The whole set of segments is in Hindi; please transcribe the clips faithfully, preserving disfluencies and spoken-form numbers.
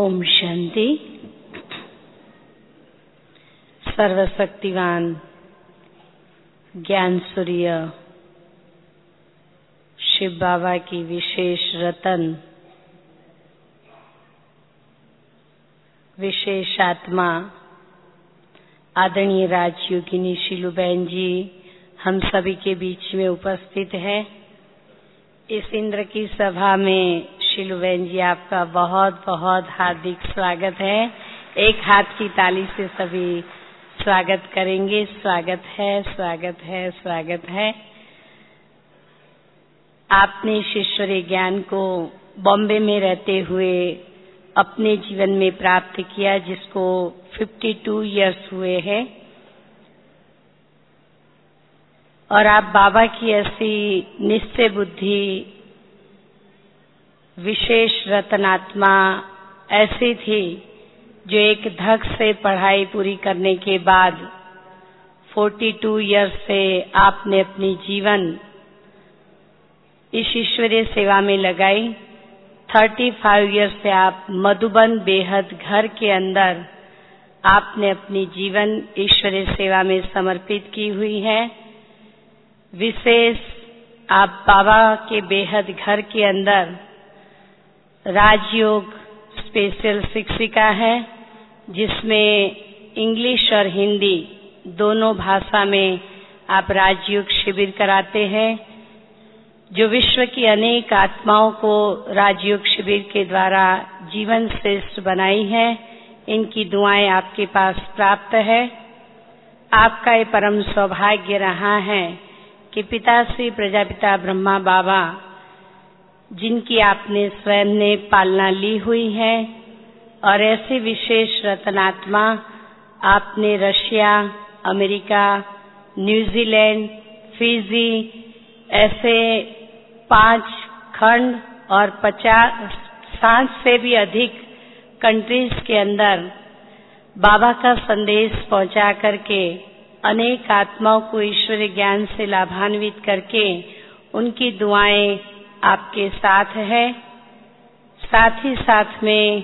ओम शांति। सर्वशक्तिवान ज्ञान सूर्य शिव बाबा की विशेष रतन विशेष आत्मा आदरणीय राजयोगिनी शीलू बहन जी हम सभी के बीच में उपस्थित है। इस इंद्र की सभा में शीलू बहन जी आपका बहुत बहुत हार्दिक स्वागत है। एक हाथ की ताली से सभी स्वागत करेंगे। स्वागत है, स्वागत है, स्वागत है। आपने इस ईश्वरीय ज्ञान को बॉम्बे में रहते हुए अपने जीवन में प्राप्त किया, जिसको बावन इयर्स हुए हैं, और आप बाबा की ऐसी निश्चय बुद्धि विशेष रत्नात्मा ऐसी थी जो एक धक से पढ़ाई पूरी करने के बाद बयालीस इयर्स से आपने अपनी जीवन इस ईश्वरीय सेवा में लगाई। पैंतीस इयर्स से आप मधुबन बेहद घर के अंदर आपने अपनी जीवन ईश्वरीय सेवा में समर्पित की हुई है। विशेष आप बाबा के बेहद घर के अंदर राजयोग स्पेशल शिक्षिका है, जिसमें इंग्लिश और हिंदी दोनों भाषा में आप राजयोग शिविर कराते हैं, जो विश्व की अनेक आत्माओं को राजयोग शिविर के द्वारा जीवन श्रेष्ठ बनाई है। इनकी दुआएं आपके पास प्राप्त है। आपका ये परम सौभाग्य रहा है कि पिता श्री प्रजापिता ब्रह्मा बाबा, जिनकी आपने स्वयं ने पालना ली हुई है, और ऐसे विशेष रत्नात्मा आपने रशिया, अमेरिका, न्यूजीलैंड, फिजी ऐसे पांच खंड और पचास साठ से भी अधिक कंट्रीज के अंदर बाबा का संदेश पहुंचा करके अनेक आत्माओं को ईश्वरीय ज्ञान से लाभान्वित करके उनकी दुआएं आपके साथ है। साथ ही साथ में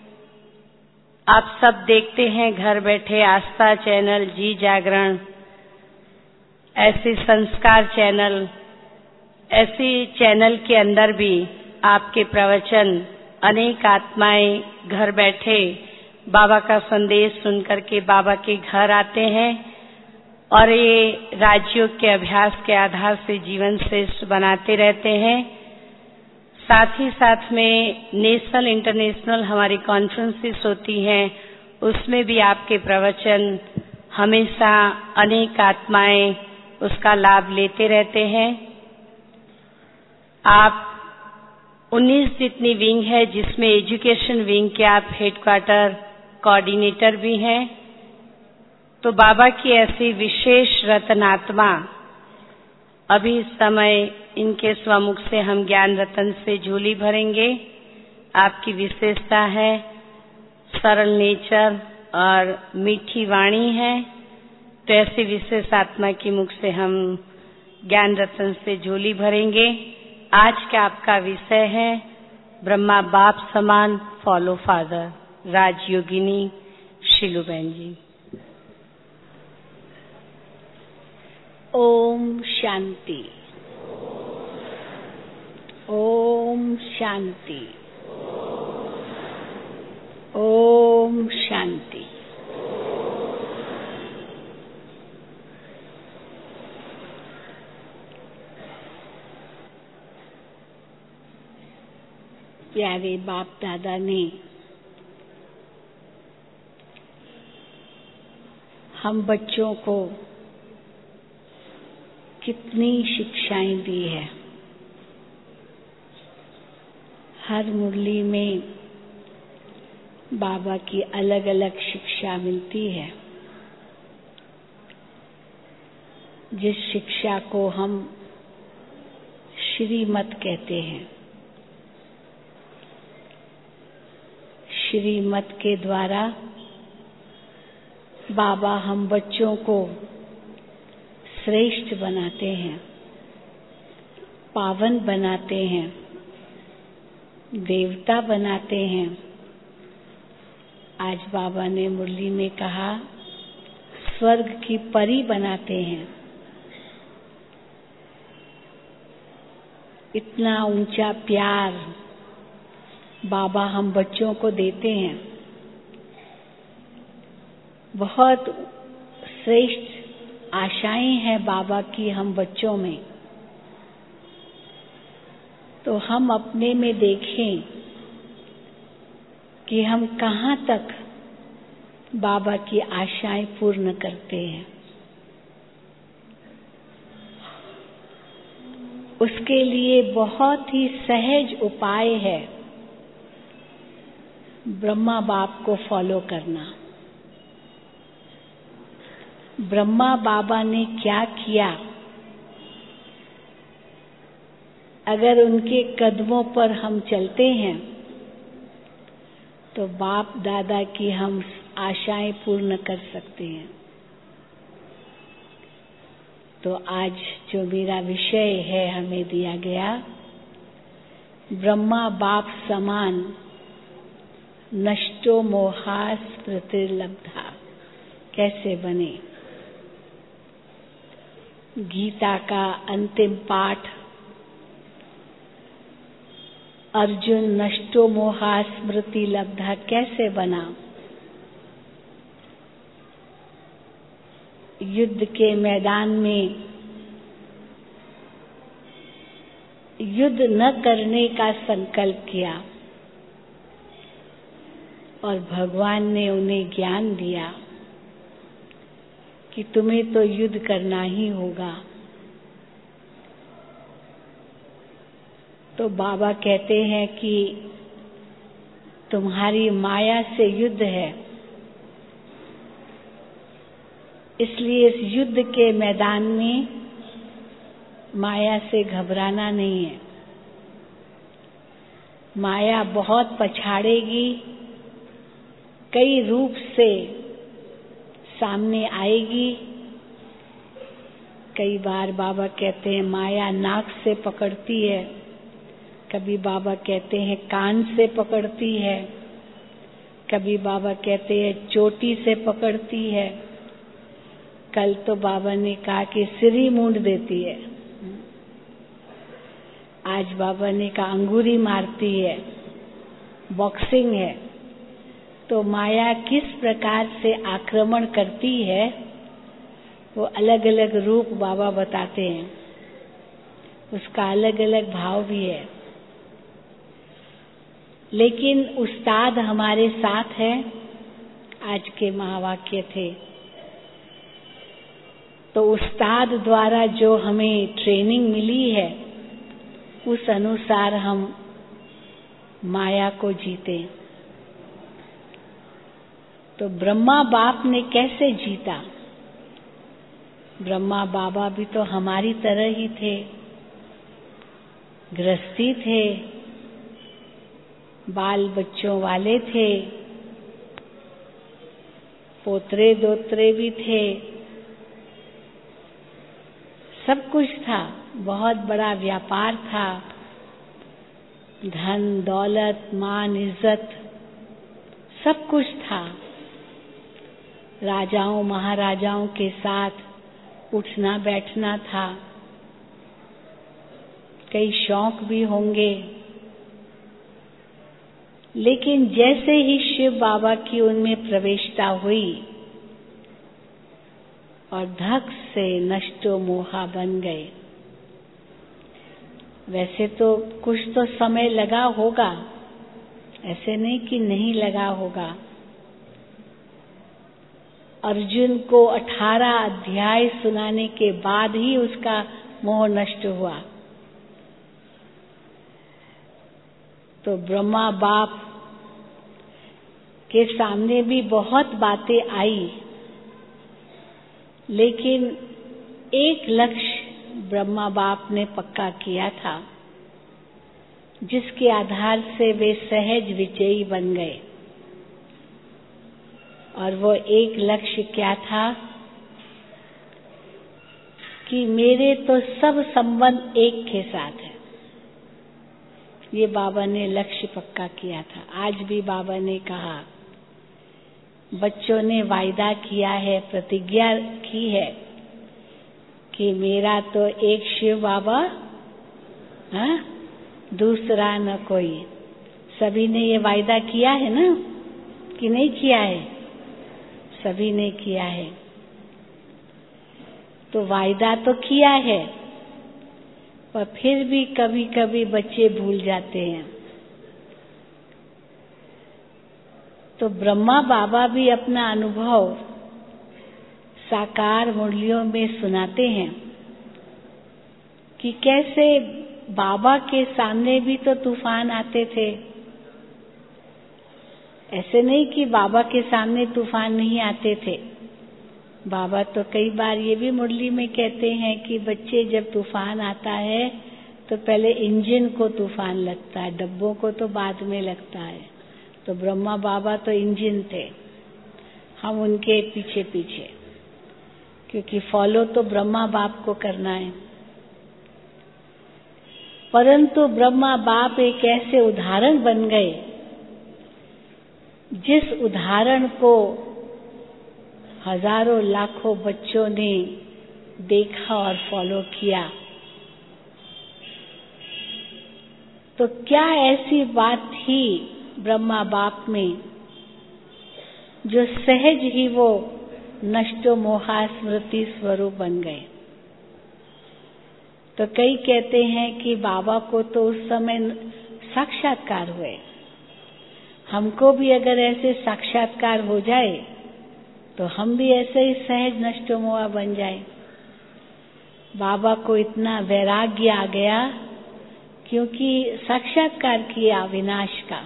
आप सब देखते हैं घर बैठे आस्था चैनल, जी जागरण, ऐसे संस्कार चैनल, ऐसी चैनल के अंदर भी आपके प्रवचन अनेक आत्माएं घर बैठे बाबा का संदेश सुनकर के बाबा के घर आते हैं, और ये राजयोग के अभ्यास के आधार से जीवन श्रेष्ठ बनाते रहते हैं। साथ ही साथ में नेशनल इंटरनेशनल हमारी कॉन्फ्रेंसेस होती हैं, उसमें भी आपके प्रवचन हमेशा अनेक आत्माएं उसका लाभ लेते रहते हैं। आप उन्नीस जितनी विंग है, जिसमें एजुकेशन विंग के आप हेडक्वार्टर कोऑर्डिनेटर भी हैं। तो बाबा की ऐसी विशेष रत्नात्मा अभी इस समय इनके स्वमुख से हम ज्ञान रतन से झोली भरेंगे। आपकी विशेषता है सरल नेचर और मीठी वाणी है, तो ऐसी विशेष आत्मा की मुख से हम ज्ञान रतन से झोली भरेंगे। आज का आपका विषय है ब्रह्मा बाप समान फॉलो फादर, राजयोगिनी शीलू बहन जी। ओम शांति, ओम शांति, ओम शांति। प्यारे बाप दादा ने हम बच्चों को कितनी शिक्षाएं दी है। हर मुरली में बाबा की अलग अलग शिक्षा मिलती है, जिस शिक्षा को हम श्रीमत कहते हैं। श्रीमत के द्वारा बाबा हम बच्चों को श्रेष्ठ बनाते हैं, पावन बनाते हैं, देवता बनाते हैं, आज बाबा ने मुरली में कहा स्वर्ग की परी बनाते हैं। इतना ऊंचा प्यार बाबा हम बच्चों को देते हैं। बहुत श्रेष्ठ आशाएं हैं बाबा की हम बच्चों में। तो हम अपने में देखें कि हम कहाँ तक बाबा की आशाएं पूर्ण करते हैं। उसके लिए बहुत ही सहज उपाय है ब्रह्मा बाप को फॉलो करना। ब्रह्मा बाबा ने क्या किया, अगर उनके कदमों पर हम चलते हैं तो बाप दादा की हम आशाएं पूर्ण कर सकते हैं। तो आज जो मेरा विषय है हमें दिया गया, ब्रह्मा बाप समान नष्टो मोहास प्रतिर्लब्धा, कैसे बने। गीता का अंतिम पाठ अर्जुन नष्टो मोहा स्मृति लब्धा कैसे बना। युद्ध के मैदान में युद्ध न करने का संकल्प किया और भगवान ने उन्हें ज्ञान दिया कि तुम्हें तो युद्ध करना ही होगा। तो बाबा कहते हैं कि तुम्हारी माया से युद्ध है, इसलिए इस युद्ध के मैदान में माया से घबराना नहीं है। माया बहुत पछाड़ेगी, कई रूप से सामने आएगी। कई बार बाबा कहते हैं माया नाक से पकड़ती है, कभी बाबा कहते हैं कान से पकड़ती है, कभी बाबा कहते हैं चोटी से पकड़ती है, कल तो बाबा ने कहा कि सिर ही मूंड देती है, आज बाबा ने कहा अंगूरी मारती है, बॉक्सिंग है। तो माया किस प्रकार से आक्रमण करती है वो अलग अलग रूप बाबा बताते हैं, उसका अलग अलग भाव भी है। लेकिन उस्ताद हमारे साथ है, आज के महावाक्य थे। तो उस्ताद द्वारा जो हमें ट्रेनिंग मिली है उस अनुसार हम माया को जीते। तो ब्रह्मा बाप ने कैसे जीता। ब्रह्मा बाबा भी तो हमारी तरह ही थे, गृहस्थी थे, बाल बच्चों वाले थे, पोतरे दोतरे भी थे, सब कुछ था। बहुत बड़ा व्यापार था, धन दौलत मान इज्जत सब कुछ था। राजाओं महाराजाओं के साथ उठना बैठना था, कई शौक भी होंगे। लेकिन जैसे ही शिव बाबा की उनमें प्रवेशता हुई और धक से नष्टो मोहा बन गए। वैसे तो कुछ तो समय लगा होगा, ऐसे नहीं कि नहीं लगा होगा। अर्जुन को अठारह अध्याय सुनाने के बाद ही उसका मोह नष्ट हुआ। तो ब्रह्मा बाप के सामने भी बहुत बातें आई, लेकिन एक लक्ष्य ब्रह्मा बाप ने पक्का किया था, जिसके आधार से वे सहज विजयी बन गए। और वो एक लक्ष्य क्या था कि मेरे तो सब संबंध एक के साथ है। ये बाबा ने लक्ष्य पक्का किया था। आज भी बाबा ने कहा बच्चों ने वायदा किया है, प्रतिज्ञा की है कि मेरा तो एक शिव बाबा, हाँ, दूसरा न कोई। सभी ने ये वायदा किया है ना, कि नहीं किया है? सभी ने किया है। तो वायदा तो किया है, पर फिर भी कभी कभी बच्चे भूल जाते हैं। तो ब्रह्मा बाबा भी अपना अनुभव साकार मुरलियों में सुनाते हैं कि कैसे बाबा के सामने भी तो तूफान आते थे। ऐसे नहीं कि बाबा के सामने तूफान नहीं आते थे। बाबा तो कई बार ये भी मुरली में कहते हैं कि बच्चे जब तूफान आता है तो पहले इंजन को तूफान लगता है, डब्बों को तो बाद में लगता है। तो ब्रह्मा बाबा तो इंजन थे, हम उनके पीछे पीछे, क्योंकि फॉलो तो ब्रह्मा बाप को करना है। परंतु ब्रह्मा बाप एक ऐसे उदाहरण बन गए जिस उदाहरण को हजारों लाखों बच्चों ने देखा और फॉलो किया। तो क्या ऐसी बात थी ब्रह्मा बाप में जो सहज ही वो नष्टो मोहा स्मृति स्वरूप बन गए? तो कई कहते हैं कि बाबा को तो उस समय साक्षात्कार हुए। हमको भी अगर ऐसे साक्षात्कार हो जाए तो हम भी ऐसे ही सहज नष्टो मोहा बन जाए। बाबा को इतना वैराग्य आ गया क्योंकि साक्षात्कार किया विनाश का।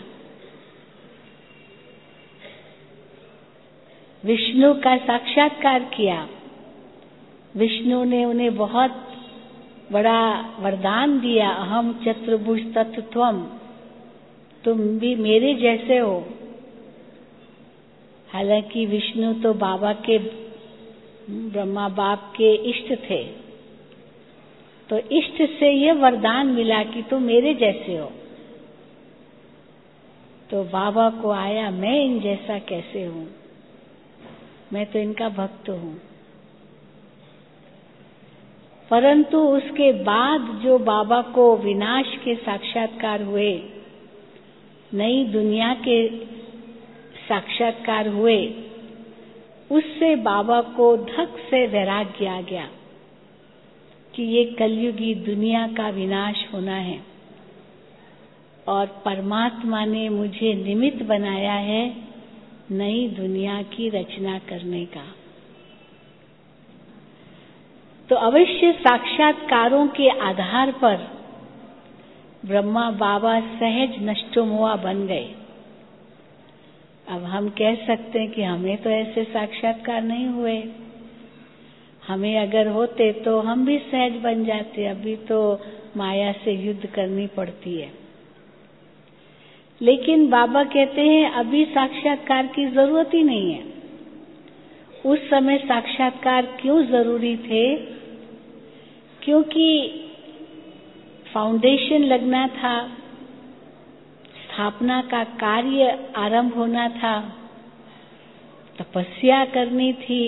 विष्णु का साक्षात्कार किया। विष्णु ने उन्हें बहुत बड़ा वरदान दिया, अहम चतुर्भुज तत्त्वम, तुम भी मेरे जैसे हो। हालांकि विष्णु तो बाबा के, ब्रह्मा बाप के इष्ट थे, तो इष्ट से ये वरदान मिला कि तुम मेरे जैसे हो। तो बाबा को आया, मैं इन जैसा कैसे हूं, मैं तो इनका भक्त हूं। परंतु उसके बाद जो बाबा को विनाश के साक्षात्कार हुए, नई दुनिया के साक्षात्कार हुए, उससे बाबा को धक से वैराग्य आ गया कि ये कलयुगी दुनिया का विनाश होना है और परमात्मा ने मुझे निमित्त बनाया है नई दुनिया की रचना करने का। तो अवश्य साक्षात्कारों के आधार पर ब्रह्मा बाबा सहज नष्टो मोहा बन गए। अब हम कह सकते हैं कि हमें तो ऐसे साक्षात्कार नहीं हुए, हमें अगर होते तो हम भी सहज बन जाते। अभी तो माया से युद्ध करनी पड़ती है। लेकिन बाबा कहते हैं अभी साक्षात्कार की जरूरत ही नहीं है। उस समय साक्षात्कार क्यों जरूरी थे? क्योंकि फाउंडेशन लगना था, स्थापना का कार्य आरंभ होना था, तपस्या करनी थी।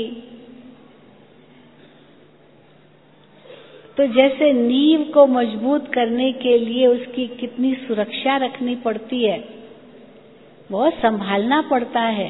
तो जैसे नींव को मजबूत करने के लिए उसकी कितनी सुरक्षा रखनी पड़ती है, बहुत संभालना पड़ता है।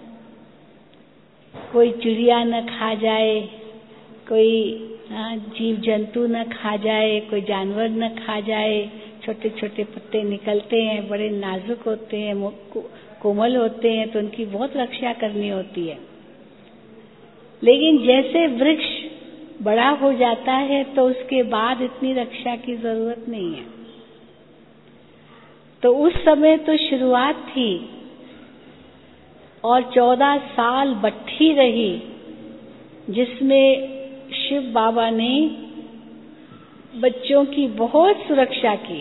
कोई चिड़िया न खा जाए, कोई जीव जंतु न खा जाए, कोई जानवर न खा जाए। छोटे छोटे पत्ते निकलते हैं, बड़े नाजुक होते हैं, कोमल होते हैं, तो उनकी बहुत रक्षा करनी होती है। लेकिन जैसे वृक्ष बड़ा हो जाता है तो उसके बाद इतनी रक्षा की जरूरत नहीं है। तो उस समय तो शुरुआत थी और चौदह साल भट्ठी रही, जिसमें शिव बाबा ने बच्चों की बहुत सुरक्षा की,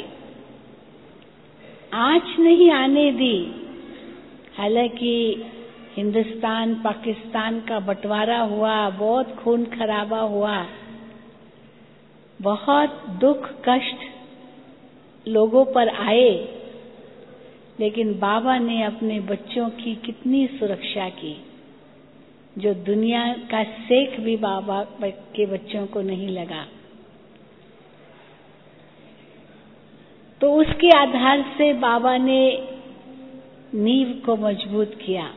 आंच नहीं आने दी। हालांकि हिंदुस्तान पाकिस्तान का बंटवारा हुआ, बहुत खून खराबा हुआ, बहुत दुख कष्ट लोगों पर आए, लेकिन बाबा ने अपने बच्चों की कितनी सुरक्षा की। जो दुनिया का सेक भी बाबा के बच्चों को नहीं लगा। तो उसके आधार से बाबा ने नींव को मजबूत किया।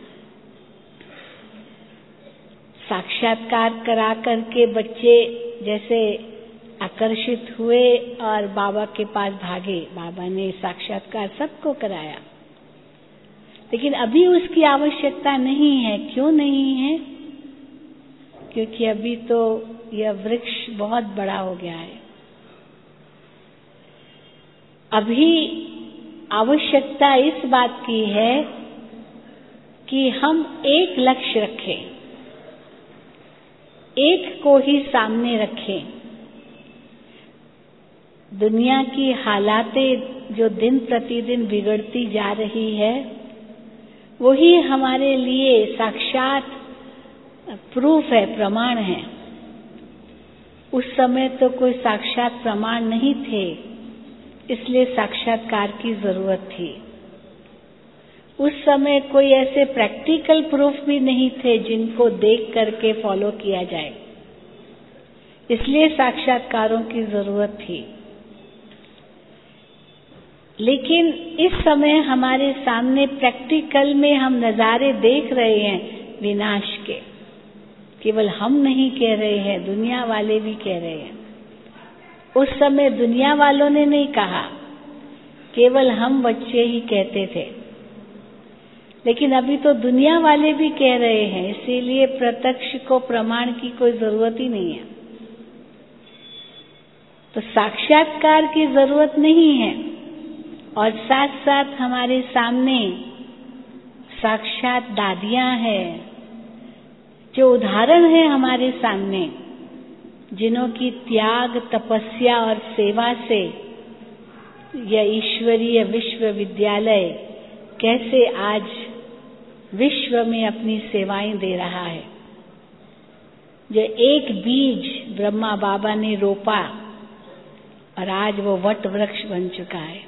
साक्षात्कार करा करके बच्चे जैसे आकर्षित हुए और बाबा के पास भागे। बाबा ने साक्षात्कार सबको कराया, लेकिन अभी उसकी आवश्यकता नहीं है। क्यों नहीं है? क्योंकि अभी तो यह वृक्ष बहुत बड़ा हो गया है। अभी आवश्यकता इस बात की है कि हम एक लक्ष्य रखें, एक को ही सामने रखें। दुनिया की हालातें जो दिन प्रतिदिन बिगड़ती जा रही है, वही हमारे लिए साक्षात प्रूफ है, प्रमाण है। उस समय तो कोई साक्षात प्रमाण नहीं थे, इसलिए साक्षात्कार की जरूरत थी। उस समय कोई ऐसे प्रैक्टिकल प्रूफ भी नहीं थे जिनको देख करके फॉलो किया जाए, इसलिए साक्षात्कारों की जरूरत थी। लेकिन इस समय हमारे सामने प्रैक्टिकल में हम नजारे देख रहे हैं विनाश के। केवल हम नहीं कह रहे हैं, दुनिया वाले भी कह रहे हैं। उस समय दुनिया वालों ने नहीं कहा, केवल हम बच्चे ही कहते थे। लेकिन अभी तो दुनिया वाले भी कह रहे हैं, इसीलिए प्रत्यक्ष को प्रमाण की कोई जरूरत ही नहीं है। तो साक्षात्कार की जरूरत नहीं है, और साथ साथ हमारे सामने साक्षात दादियां हैं, जो उदाहरण है हमारे सामने, जिन्हों की त्याग, तपस्या और सेवा से यह ईश्वरीय विश्वविद्यालय कैसे आज विश्व में अपनी सेवाएं दे रहा है। जो एक बीज ब्रह्मा बाबा ने रोपा और आज वो वट वृक्ष बन चुका है।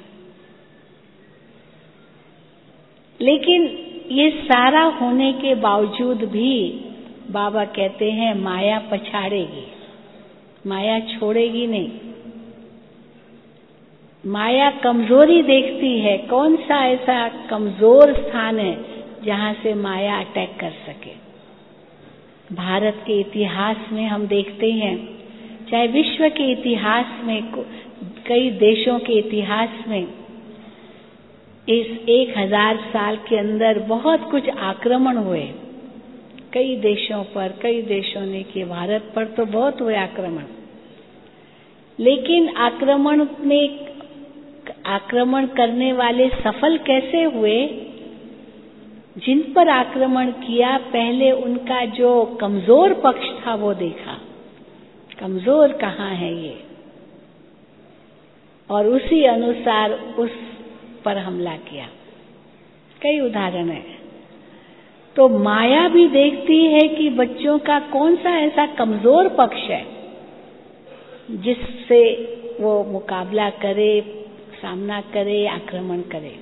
लेकिन ये सारा होने के बावजूद भी बाबा कहते हैं माया पछाड़ेगी, माया छोड़ेगी नहीं। माया कमजोरी देखती है, कौन सा ऐसा कमजोर स्थान है जहां से माया अटैक कर सके। भारत के इतिहास में हम देखते हैं, चाहे विश्व के इतिहास में, कई देशों के इतिहास में, इस एक हजार साल के अंदर बहुत कुछ आक्रमण हुए कई देशों पर। कई देशों ने किए, भारत पर तो बहुत हुए आक्रमण। लेकिन आक्रमण में आक्रमण करने वाले सफल कैसे हुए? जिन पर आक्रमण किया, पहले उनका जो कमजोर पक्ष था वो देखा, कमजोर कहाँ है ये, और उसी अनुसार उस पर हमला किया। कई उदाहरण है। तो माया भी देखती है कि बच्चों का कौन सा ऐसा कमजोर पक्ष है जिससे वो मुकाबला करे, सामना करे, आक्रमण करे।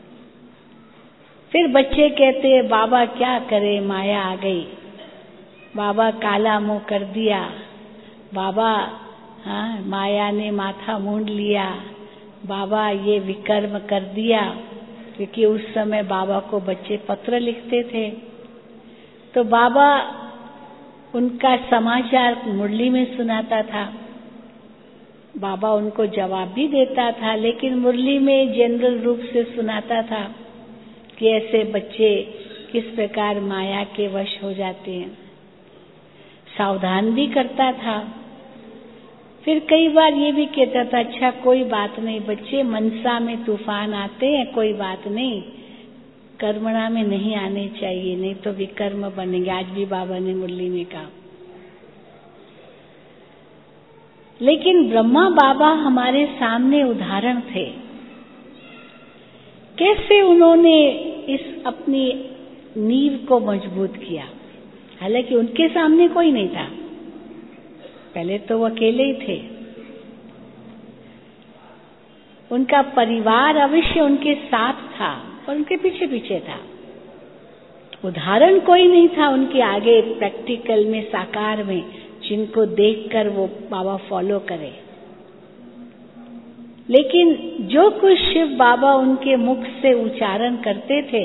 फिर बच्चे कहते हैं बाबा क्या करे, माया आ गई, बाबा काला मुंह कर दिया, बाबा हाँ माया ने माथा मूंड लिया, बाबा ये विकर्म कर दिया। क्योंकि उस समय बाबा को बच्चे पत्र लिखते थे, तो बाबा उनका समाचार मुरली में सुनाता था। बाबा उनको जवाब भी देता था, लेकिन मुरली में जनरल रूप से सुनाता था कि ऐसे बच्चे किस प्रकार माया के वश हो जाते हैं। सावधान भी करता था। फिर कई बार ये भी कहता था, अच्छा कोई बात नहीं बच्चे, मनसा में तूफान आते हैं, कोई बात नहीं, कर्मणा में नहीं आने चाहिए, नहीं तो विकर्म बनेंगे। आज भी बाबा ने मुरली में कहा। लेकिन ब्रह्मा बाबा हमारे सामने उदाहरण थे। कैसे उन्होंने इस अपनी नींव को मजबूत किया। हालांकि उनके सामने कोई नहीं था, पहले तो वो अकेले ही थे। उनका परिवार अवश्य उनके साथ था और उनके पीछे पीछे था, उदाहरण कोई नहीं था उनके आगे प्रैक्टिकल में, साकार में, जिनको देखकर वो बाबा फॉलो करे। लेकिन जो कुछ शिव बाबा उनके मुख से उच्चारण करते थे,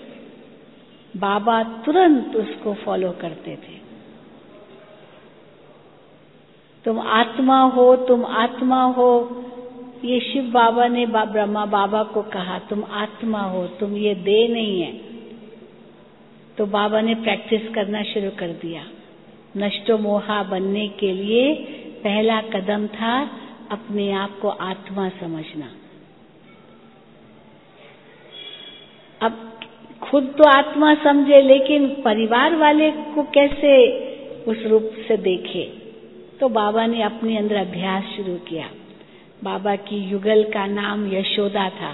बाबा तुरंत उसको फॉलो करते थे। तुम आत्मा हो, तुम आत्मा हो, ये शिव बाबा ने बा, ब्रह्मा बाबा को कहा, तुम आत्मा हो, तुम ये देह नहीं है। तो बाबा ने प्रैक्टिस करना शुरू कर दिया। नष्टो मोहा बनने के लिए पहला कदम था अपने आप को आत्मा समझना। अब खुद तो आत्मा समझे, लेकिन परिवार वाले को कैसे उस रूप से देखे? तो बाबा ने अपने अंदर अभ्यास शुरू किया। बाबा की युगल का नाम यशोदा था।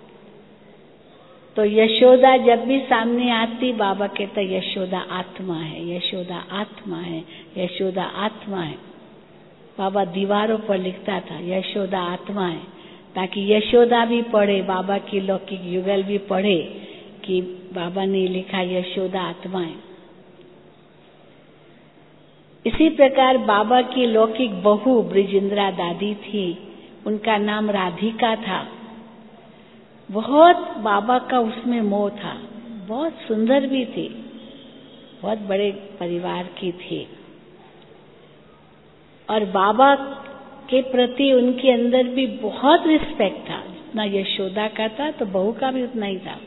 तो यशोदा जब भी सामने आती, बाबा कहता यशोदा आत्मा है, यशोदा आत्मा है, यशोदा आत्मा है। बाबा दीवारों पर लिखता था यशोदा आत्मा है, ताकि यशोदा भी पढ़े, बाबा की लौकिक युगल भी पढ़े कि बाबा ने लिखा यशोदा आत्मा है। इसी प्रकार बाबा की लौकिक बहू ब्रिजेंद्रा दादी थी, उनका नाम राधिका था। बहुत बाबा का उसमें मोह था, बहुत सुंदर भी थी, बहुत बड़े परिवार की थी, और बाबा के प्रति उनके अंदर भी बहुत रिस्पेक्ट था। जितना यशोदा का था तो बहू का भी उतना ही था।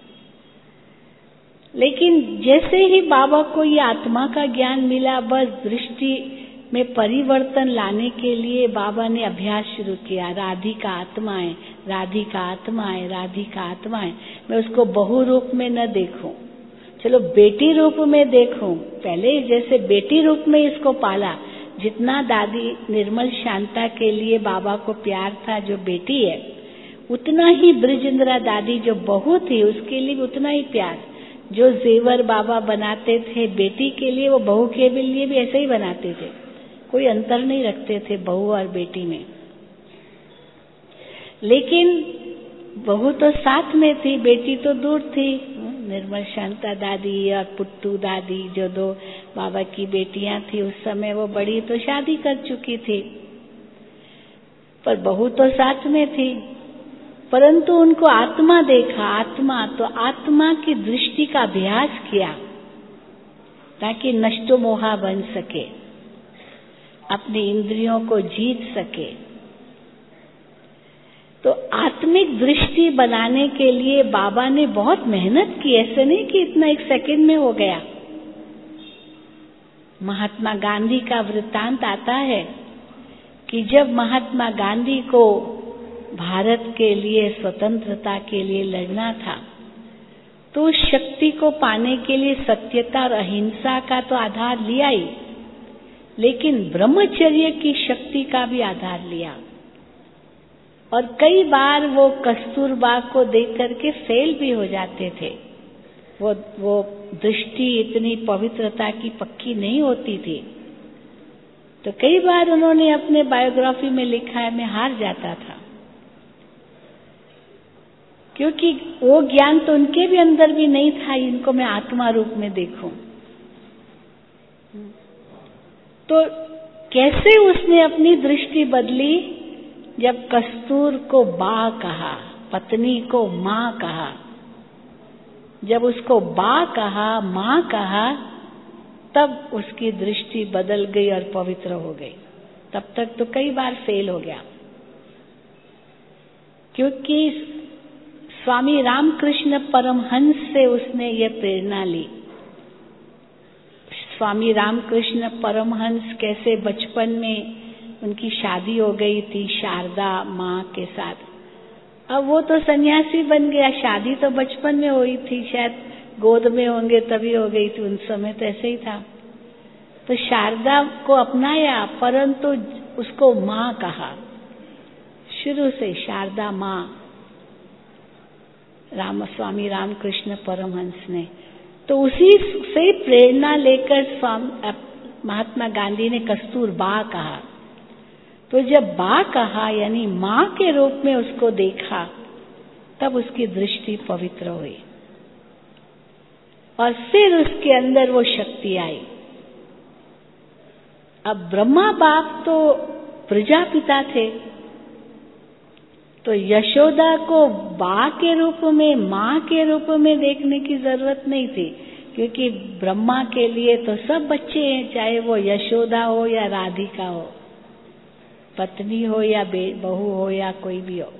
लेकिन जैसे ही बाबा को ये आत्मा का ज्ञान मिला, बस दृष्टि में परिवर्तन लाने के लिए बाबा ने अभ्यास शुरू किया। राधिका आत्मा है, राधिका आत्मा है, राधिका आत्मा है। मैं उसको बहू रूप में न देखूं, चलो बेटी रूप में देखूं। पहले जैसे बेटी रूप में इसको पाला, जितना दादी निर्मल शांता के लिए बाबा को प्यार था जो बेटी है, उतना ही ब्रिजेंद्रा दादी जो बहू थी उसके लिए उतना ही प्यार। जो जेवर बाबा बनाते थे बेटी के लिए, वो बहू के लिए भी ऐसे ही बनाते थे। कोई अंतर नहीं रखते थे बहू और बेटी में। लेकिन बहू तो साथ में थी, बेटी तो दूर थी। निर्मल शांता दादी और पुट्टू दादी जो दो बाबा की बेटियां थी, उस समय वो बड़ी तो शादी कर चुकी थी, पर बहू तो साथ में थी। परंतु उनको आत्मा देखा, आत्मा तो आत्मा की दृष्टि का अभ्यास किया ताकि नष्टो मोहा बन सके, अपनी इंद्रियों को जीत सके। तो आत्मिक दृष्टि बनाने के लिए बाबा ने बहुत मेहनत की, ऐसे नहीं कि इतना एक सेकंड में हो गया। महात्मा गांधी का वृत्तांत आता है कि जब महात्मा गांधी को भारत के लिए, स्वतंत्रता के लिए लड़ना था, तो उस शक्ति को पाने के लिए सत्यता और अहिंसा का तो आधार लिया ही, लेकिन ब्रह्मचर्य की शक्ति का भी आधार लिया। और कई बार वो कस्तूरबा को देख करके फेल भी हो जाते थे। वो वो दृष्टि इतनी पवित्रता की पक्की नहीं होती थी। तो कई बार उन्होंने अपने बायोग्राफी में लिखा है, मैं हार जाता था, क्योंकि वो ज्ञान तो उनके भी अंदर भी नहीं था, इनको मैं आत्मा रूप में देखूं। तो कैसे उसने अपनी दृष्टि बदली? जब कस्तूर को बा कहा, पत्नी को माँ कहा, जब उसको बा कहा, माँ कहा, तब उसकी दृष्टि बदल गई और पवित्र हो गई। तब तक तो कई बार फेल हो गया, क्योंकि स्वामी रामकृष्ण परमहंस से उसने ये प्रेरणा ली। स्वामी रामकृष्ण परमहंस कैसे बचपन में उनकी शादी हो गई थी शारदा माँ के साथ। अब वो तो सन्यासी बन गया, शादी तो बचपन में हुई थी, शायद गोद में होंगे तभी हो गई थी, उन समय तो ऐसे ही था। तो शारदा को अपनाया, परंतु उसको माँ कहा, शुरू से शारदा माँ। राम स्वामी रामकृष्ण परमहंस ने तो उसी से प्रेरणा लेकर स्वामी महात्मा गांधी ने कस्तूरबा कहा। तो जब बा कहा यानी माँ के रूप में उसको देखा, तब उसकी दृष्टि पवित्र हुई। और फिर उसके अंदर वो शक्ति आई। अब ब्रह्मा बाप तो प्रजापिता थे, तो यशोदा को बा के रूप में, माँ के रूप में देखने की जरूरत नहीं थी, क्योंकि ब्रह्मा के लिए तो सब बच्चे हैं, चाहे वो यशोदा हो या राधिका हो, पत्नी हो या बहू हो या कोई भी हो।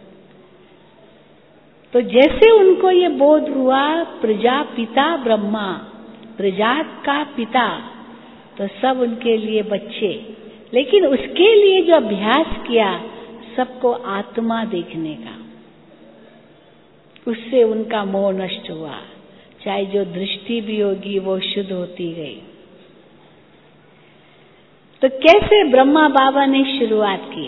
तो जैसे उनको ये बोध हुआ प्रजापिता ब्रह्मा, प्रजा का पिता, तो सब उनके लिए बच्चे। लेकिन उसके लिए जो अभ्यास किया सबको आत्मा देखने का, उससे उनका मोह नष्ट हुआ, चाहे जो दृष्टि भी होगी वो शुद्ध होती गई। तो कैसे ब्रह्मा बाबा ने शुरुआत की,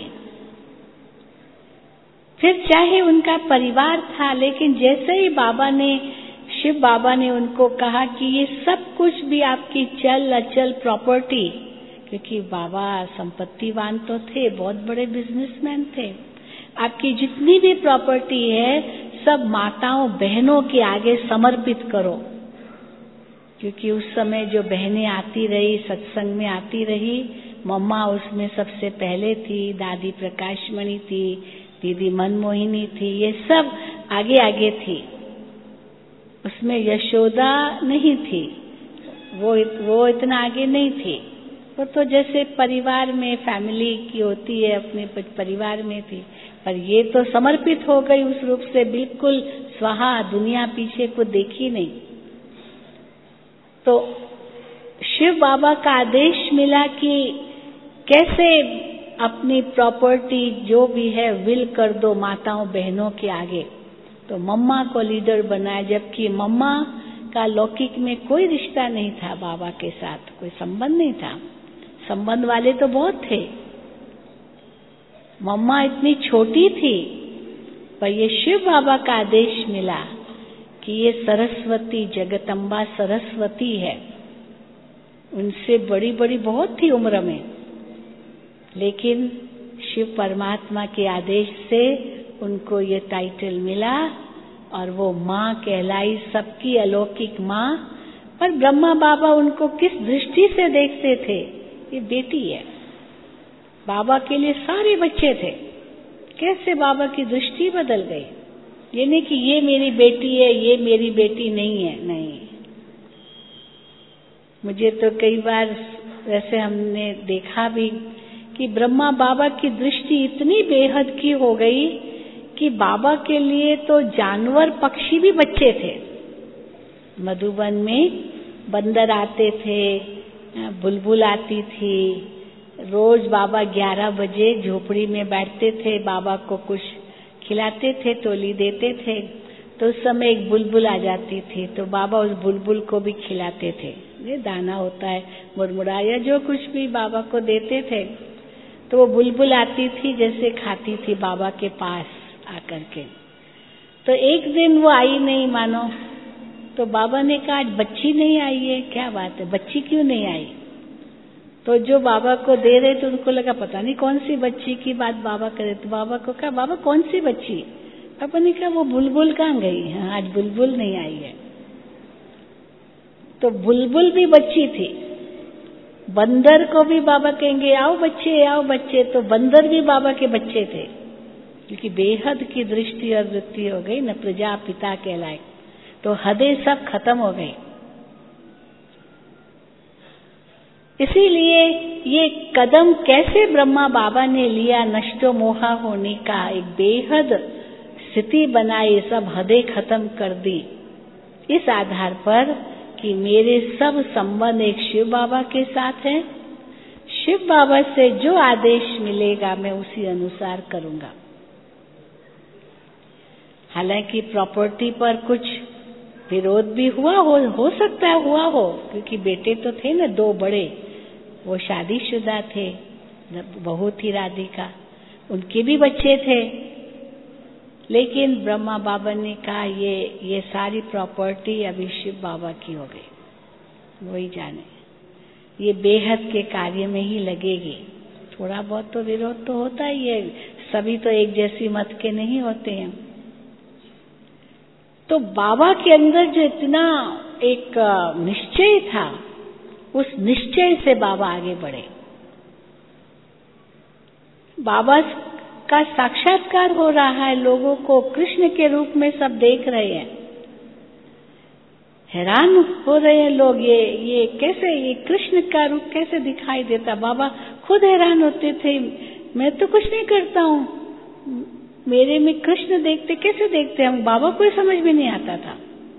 फिर चाहे उनका परिवार था, लेकिन जैसे ही बाबा ने, शिव बाबा ने उनको कहा कि ये सब कुछ भी आपकी चल अचल प्रॉपर्टी, क्योंकि बाबा संपत्तिवान तो थे, बहुत बड़े बिजनेसमैन थे, आपकी जितनी भी प्रॉपर्टी है सब माताओं बहनों के आगे समर्पित करो। क्योंकि उस समय जो बहनें आती रही, सत्संग में आती रही, मम्मा उसमें सबसे पहले थी, दादी प्रकाशमणि थी, दीदी मनमोहिनी थी, ये सब आगे आगे थी। उसमें यशोदा नहीं थी, वो वो इतना आगे नहीं थी, वो तो जैसे परिवार में फैमिली की होती है, अपने परिवार में थी। पर ये तो समर्पित हो गई उस रूप से, बिल्कुल स्वाहा, दुनिया पीछे को देखी नहीं। तो शिव बाबा का आदेश मिला कि कैसे अपनी प्रॉपर्टी जो भी है विल कर दो माताओं बहनों के आगे। तो मम्मा को लीडर बनाया, जबकि मम्मा का लौकिक में कोई रिश्ता नहीं था, बाबा के साथ कोई संबंध नहीं था। संबंध वाले तो बहुत थे, मम्मा इतनी छोटी थी, पर ये शिव बाबा का आदेश मिला कि ये सरस्वती, जगदम्बा सरस्वती है, उनसे बड़ी बड़ी बहुत थी उम्र में, लेकिन शिव परमात्मा के आदेश से उनको ये टाइटल मिला और वो माँ कहलाई, सबकी अलौकिक माँ। पर ब्रह्मा बाबा उनको किस दृष्टि से देखते थे, ये बेटी है, बाबा के लिए सारे बच्चे थे। कैसे बाबा की दृष्टि बदल गई, ये नहीं कि ये मेरी बेटी है, ये मेरी बेटी नहीं है, नहीं। मुझे तो कई बार वैसे हमने देखा भी कि ब्रह्मा बाबा की दृष्टि इतनी बेहद की हो गई कि बाबा के लिए तो जानवर पक्षी भी बच्चे थे। मधुबन में बंदर आते थे, बुलबुल आती थी, रोज बाबा ग्यारह बजे झोपड़ी में बैठते थे, बाबा को कुछ खिलाते थे, तोली देते थे, तो उस समय एक बुलबुल आ जाती थी, तो बाबा उस बुलबुल को भी खिलाते थे, ये दाना होता है, मुरमुरा या जो कुछ भी बाबा को देते थे। तो वो बुलबुल आती थी, जैसे खाती थी बाबा के पास आकर के। तो एक दिन वो आई नहीं मानो, तो बाबा ने कहा आज बच्ची नहीं आई है, क्या बात है, बच्ची क्यों नहीं आई? तो जो बाबा को दे रहे थे उनको लगा पता नहीं कौन सी बच्ची की बात बाबा करे, तो बाबा को कहा बाबा कौन सी बच्ची? पापा ने कहा वो बुलबुल कहाँ गई? हाँ, आज बुलबुल नहीं आई है। तो बुलबुल भी बच्ची थी, बंदर को भी बाबा कहेंगे आओ बच्चे आओ बच्चे, तो बंदर भी बाबा के बच्चे थे, क्योंकि बेहद की दृष्टि और वृत्ति हो गई न, प्रजा पिता कहलाए, तो हदें सब खत्म हो गई। इसीलिए ये कदम कैसे ब्रह्मा बाबा ने लिया, नष्टो मोहा होने का, एक बेहद स्थिति बनाई, सब हदें खत्म कर दी, इस आधार पर कि मेरे सब संबंध एक शिव बाबा के साथ है, शिव बाबा से जो आदेश मिलेगा मैं उसी अनुसार करूंगा। हालांकि प्रॉपर्टी पर कुछ विरोध भी हुआ हो, हो सकता है हुआ हो, क्योंकि बेटे तो थे ना दो बड़े, वो शादीशुदा थे, बहू थी राधिका, उनके भी बच्चे थे, लेकिन ब्रह्मा बाबा ने कहा ये ये सारी प्रॉपर्टी अभी शिव बाबा की हो गई, वही जाने, ये बेहद के कार्य में ही लगेगी। थोड़ा बहुत तो विरोध तो होता ही है, सभी तो एक जैसी मत के नहीं होते हैं। तो बाबा के अंदर जो इतना एक निश्चय था, उस निश्चय से बाबा आगे बढ़े। बाबा का साक्षात्कार हो रहा है, लोगों को कृष्ण के रूप में सब देख रहे हैं, हैरान हो रहे हैं लोग, ये ये कैसे, ये कृष्ण का रूप कैसे दिखाई देता। बाबा खुद हैरान होते थे, मैं तो कुछ नहीं करता हूँ, मेरे में कृष्ण देखते कैसे देखते हम, बाबा को समझ में नहीं आता था।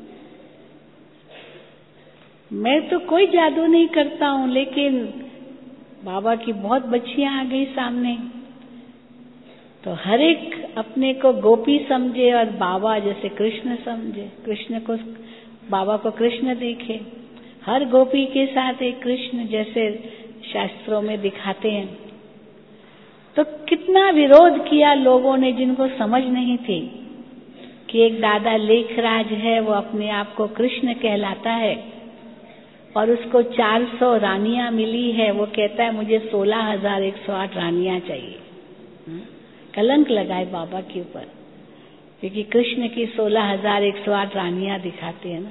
मैं तो कोई जादू नहीं करता हूँ, लेकिन बाबा की बहुत बच्चियां आ गई सामने, तो हर एक अपने को गोपी समझे और बाबा जैसे कृष्ण समझे, कृष्ण को बाबा को कृष्ण देखे, हर गोपी के साथ एक कृष्ण जैसे शास्त्रों में दिखाते हैं। तो कितना विरोध किया लोगों ने, जिनको समझ नहीं थी कि एक दादा लेखराज है, वो अपने आप को कृष्ण कहलाता है और उसको चार सौ रानियां मिली है। वो कहता है मुझे सोलह हजार एक सौ आठ रानियां चाहिए। कलंक लगाए बाबा के ऊपर, क्योंकि कृष्ण की सोलह हजार एक सौ आठ रानियां दिखाते हैं ना,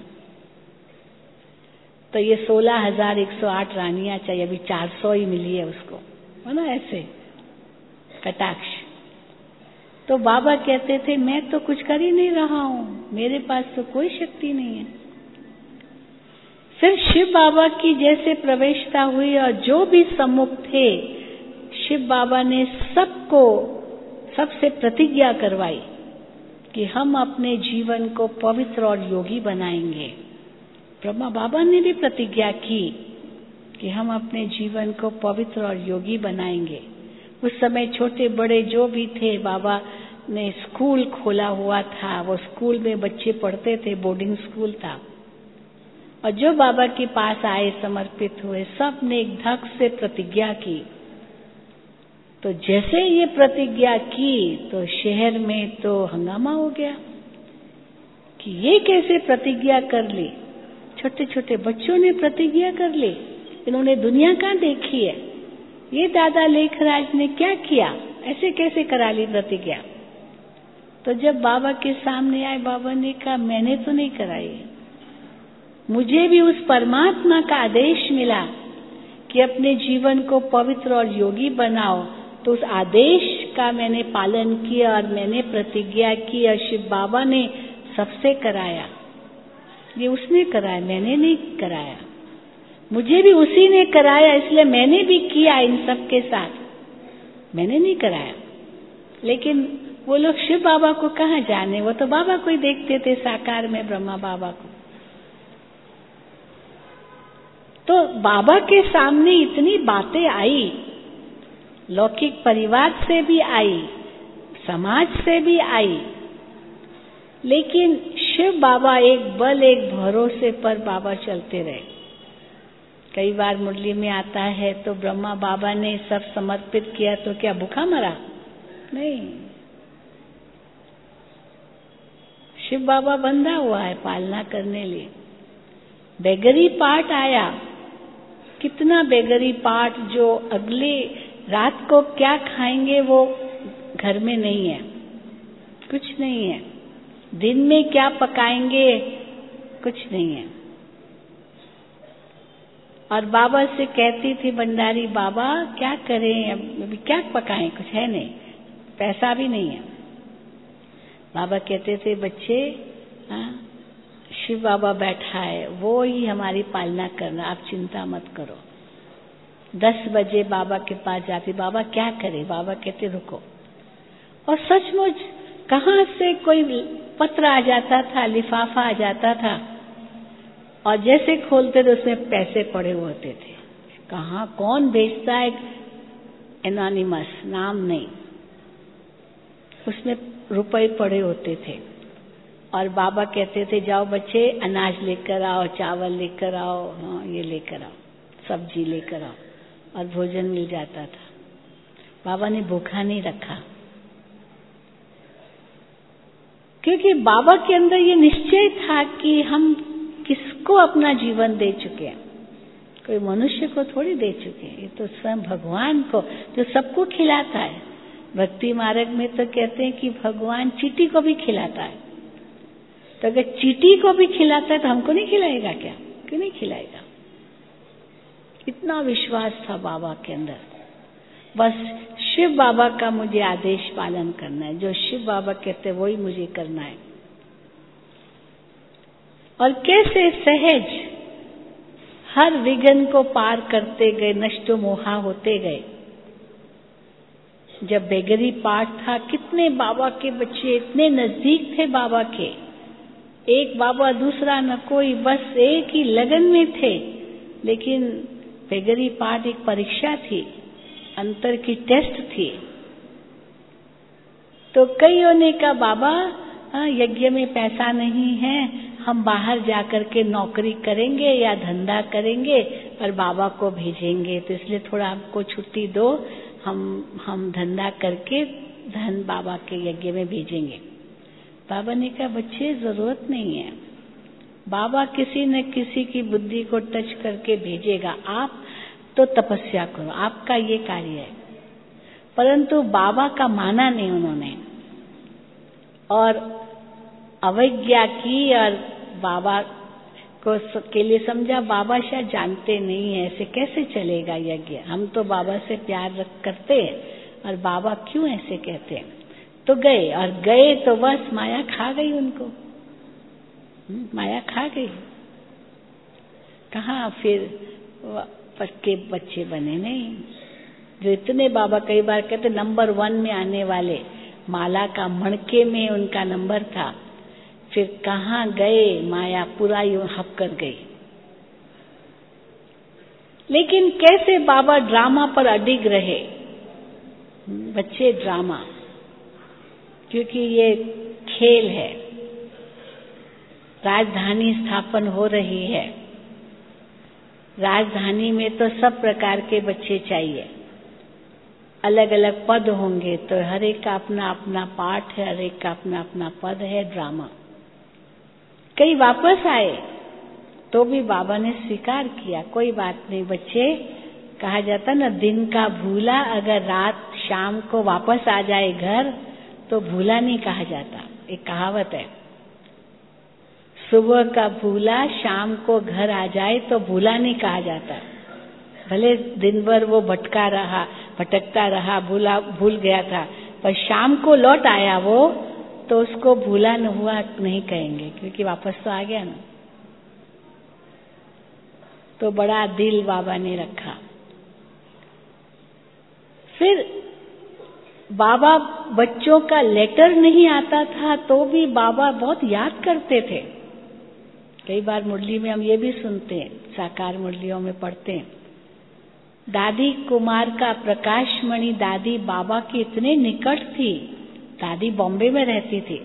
तो ये सोलह हजार एक सौ आठ रानियां चाहिए, अभी चार सौ ही मिली है उसको, है ना, ऐसे कटाक्ष। तो बाबा कहते थे मैं तो कुछ कर ही नहीं रहा हूं, मेरे पास तो कोई शक्ति नहीं है। फिर शिव बाबा की जैसे प्रवेशता हुई और जो भी सम्मुख थे, शिव बाबा ने सबको सबसे प्रतिज्ञा करवाई कि हम अपने जीवन को पवित्र और योगी बनाएंगे। ब्रह्मा बाबा ने भी प्रतिज्ञा की कि हम अपने जीवन को पवित्र और योगी बनाएंगे। उस समय छोटे बड़े जो भी थे, बाबा ने स्कूल खोला हुआ था, वो स्कूल में बच्चे पढ़ते थे, बोर्डिंग स्कूल था, और जो बाबा के पास आए समर्पित हुए, सब ने एक धक से प्रतिज्ञा की। तो जैसे ये प्रतिज्ञा की तो शहर में तो हंगामा हो गया कि ये कैसे प्रतिज्ञा कर ली, छोटे छोटे बच्चों ने प्रतिज्ञा कर ली, इन्होंने दुनिया कहाँ देखी है, ये दादा लेखराज ने क्या किया, ऐसे कैसे करा ली प्रतिज्ञा। तो जब बाबा के सामने आए, बाबा ने कहा मैंने तो नहीं कराई, मुझे भी उस परमात्मा का आदेश मिला कि अपने जीवन को पवित्र और योगी बनाओ, तो उस आदेश का मैंने पालन किया और मैंने प्रतिज्ञा की और शिव बाबा ने सबसे कराया। ये उसने कराया, मैंने नहीं कराया, मुझे भी उसी ने कराया, इसलिए मैंने भी किया इन सब के साथ, मैंने नहीं कराया। लेकिन वो लोग शिव बाबा को कहाँ जाने, वो तो बाबा को ही देखते थे साकार में, ब्रह्मा बाबा को। तो बाबा के सामने इतनी बातें आई, लौकिक परिवार से भी आई, समाज से भी आई, लेकिन शिव बाबा एक बल एक भरोसे पर बाबा चलते रहे। कई बार मुरली में आता है तो ब्रह्मा बाबा ने सब समर्पित किया तो क्या भूखा मरा? नहीं, शिव बाबा बंधा हुआ है पालना करने लिए। बेगरी पाठ आया, कितना बेगरी पाठ, जो अगले रात को क्या खाएंगे वो घर में नहीं है, कुछ नहीं है, दिन में क्या पकाएंगे कुछ नहीं है। और बाबा से कहती थी भंडारी, बाबा क्या करें, अभी क्या पकाएं, कुछ है नहीं, पैसा भी नहीं है। बाबा कहते थे बच्चे, हाँ, शिव बाबा बैठा है, वो ही हमारी पालना करना, आप चिंता मत करो। दस बजे बाबा के पास जाती, बाबा क्या करे, बाबा कहते रुको। और सचमुच कहाँ से कोई पत्र आ जाता था, लिफाफा आ जाता था, और जैसे खोलते थे उसमें पैसे पड़े होते थे। कहाँ कौन भेजता है, एनोनिमस, नाम नहीं, उसमें रुपए पड़े होते थे। और बाबा कहते थे जाओ बच्चे अनाज लेकर आओ, चावल लेकर आओ, हाँ ये लेकर आओ, सब्जी लेकर आओ, और भोजन मिल जाता था। बाबा ने भूखा नहीं रखा, क्योंकि बाबा के अंदर ये निश्चय था कि हम किसको अपना जीवन दे चुके हैं, कोई मनुष्य को थोड़ी दे चुके हैं, ये तो स्वयं भगवान को, जो सबको खिलाता है। भक्ति मार्ग में तो कहते हैं कि भगवान चींटी को भी खिलाता है, तो अगर चींटी को भी खिलाता है तो हमको नहीं खिलाएगा क्या? क्यों नहीं खिलाएगा? इतना विश्वास था बाबा के अंदर। बस शिव बाबा का मुझे आदेश पालन करना है, जो शिव बाबा कहते हैं वही मुझे करना है। और कैसे सहज हर विघ्न को पार करते गए, नष्टो मोहा होते गए। जब बेगरी पाठ था, कितने बाबा के बच्चे इतने नजदीक थे बाबा के, एक बाबा दूसरा न कोई, बस एक ही लगन में थे। लेकिन बेगरी पाठ एक परीक्षा थी, अंतर की टेस्ट थी। तो कईयों ने कहा बाबा यज्ञ में पैसा नहीं है, हम बाहर जाकर के नौकरी करेंगे या धंधा करेंगे और बाबा को भेजेंगे, तो इसलिए थोड़ा हमको छुट्टी दो, हम हम धंधा करके धन बाबा के यज्ञ में भेजेंगे। बाबा ने कहा बच्चे जरूरत नहीं है, बाबा किसी न किसी की बुद्धि को टच करके भेजेगा, आप तो तपस्या करो, आपका ये कार्य है। परंतु बाबा का माना नहीं उन्होंने और अवज्ञा की और बाबा को के लिए समझा बाबा शायद जानते नहीं है, ऐसे कैसे चलेगा यज्ञ, हम तो बाबा से प्यार करते हैं और बाबा क्यों ऐसे कहते हैं। तो गए और गए तो बस माया खा गई उनको, माया खा गई। कहाँ फिर पक्के बच्चे बने नहीं, जो इतने बाबा कई बार कहते नंबर वन में आने वाले, माला का मणके में उनका नंबर था, फिर कहाँ गए, माया पूरा यूं हप कर गई। लेकिन कैसे बाबा ड्रामा पर अडिग रहे, बच्चे ड्रामा, क्योंकि ये खेल है, राजधानी स्थापन हो रही है, राजधानी में तो सब प्रकार के बच्चे चाहिए, अलग अलग पद होंगे, तो हर एक का अपना अपना पाठ है, हर एक का अपना अपना पद है, ड्रामा। कई वापस आए तो भी बाबा ने स्वीकार किया, कोई बात नहीं बच्चे, कहा जाता ना दिन का भूला अगर रात शाम को वापस आ जाए घर तो भूला नहीं कहा जाता, एक कहावत है। सुबह का भूला शाम को घर आ जाए तो भूला नहीं कहा जाता। भले दिन भर वो भटका रहा, भटकता रहा, भूला भूल गया था, पर शाम को लौट आया वो, तो उसको भूला न हुआ नहीं कहेंगे, क्योंकि वापस तो आ गया ना। तो बड़ा दिल बाबा ने रखा। फिर बाबा बच्चों का लेटर नहीं आता था तो भी बाबा बहुत याद करते थे। कई बार मुरली में हम ये भी सुनते हैं, साकार मुरलियों में पढ़ते हैं, दादी कुमार का प्रकाशमणि दादी बाबा की इतने निकट थी। दादी बॉम्बे में रहती थी।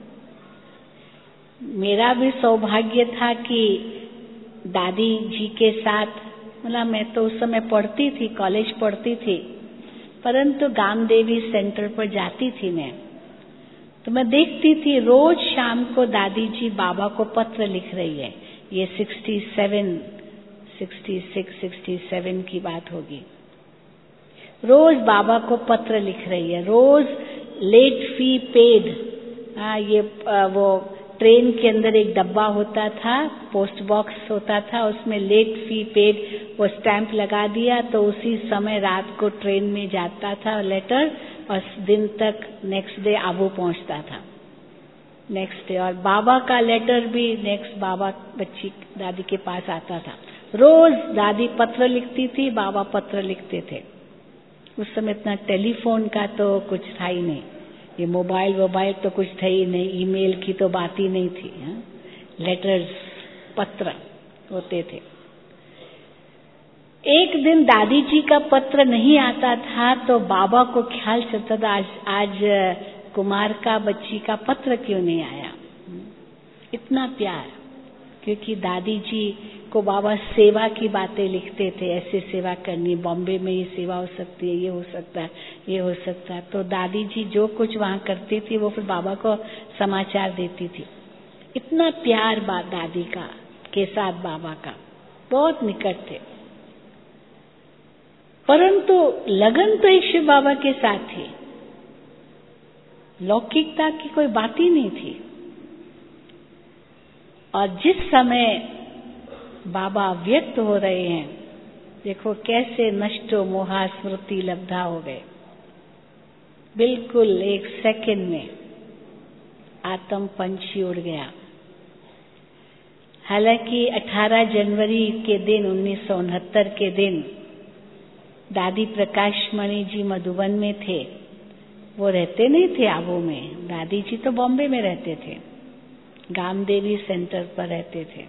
मेरा भी सौभाग्य था कि दादी जी के साथ, मतलब मैं तो उस समय पढ़ती थी, कॉलेज पढ़ती थी, परंतु गामदेवी सेंटर पर जाती थी मैं, तो मैं देखती थी रोज शाम को दादी जी बाबा को पत्र लिख रही है। ये sixty seven, sixty six, sixty seven की बात होगी। रोज बाबा को पत्र लिख रही है, रोज लेट फी पेड। हाँ, ये आ, वो ट्रेन के अंदर एक डब्बा होता था, पोस्ट बॉक्स होता था, उसमें लेट फी पेड वो स्टैंप लगा दिया तो उसी समय रात को ट्रेन में जाता था लेटर, और दिन तक नेक्स्ट डे आबू पहुंचता था, नेक्स्ट डे। और बाबा का लेटर भी नेक्स्ट बाबा बच्ची दादी के पास आता था। रोज दादी पत्र लिखती थी, बाबा पत्र लिखते थे। उस समय इतना टेलीफोन का तो कुछ था ही नहीं, ये मोबाइल वोबाइल तो कुछ था ही नहीं, ईमेल की तो बात ही नहीं थी। हा? लेटर्स, पत्र होते थे। एक दिन दादी जी का पत्र नहीं आता था तो बाबा को ख्याल चलता था आज आज कुमार का बच्ची का पत्र क्यों नहीं आया। इतना प्यार, क्योंकि दादी जी को बाबा सेवा की बातें लिखते थे, ऐसे सेवा करनी, बॉम्बे में ये सेवा हो सकती है, ये हो सकता है, ये हो सकता है। तो दादी जी जो कुछ वहां करती थी वो फिर बाबा को समाचार देती थी। इतना प्यार बात दादी का के साथ बाबा का, बहुत निकट थे। परंतु लगन तो एक शिव बाबा के साथ थी, लौकिकता की कोई बात ही नहीं थी। और जिस समय बाबा व्यक्त हो रहे हैं, देखो कैसे नष्टो मोहा स्मृति लब्धा हो गए। बिल्कुल एक सेकंड में आत्म पंछी उड़ गया। हालांकि अठारह जनवरी के दिन उन्नीस सौ उनहत्तर के दिन दादी प्रकाश मणि जी मधुबन में थे। वो रहते नहीं थे आबू में, दादी जी तो बॉम्बे में रहते थे, गामदेवी सेंटर पर रहते थे।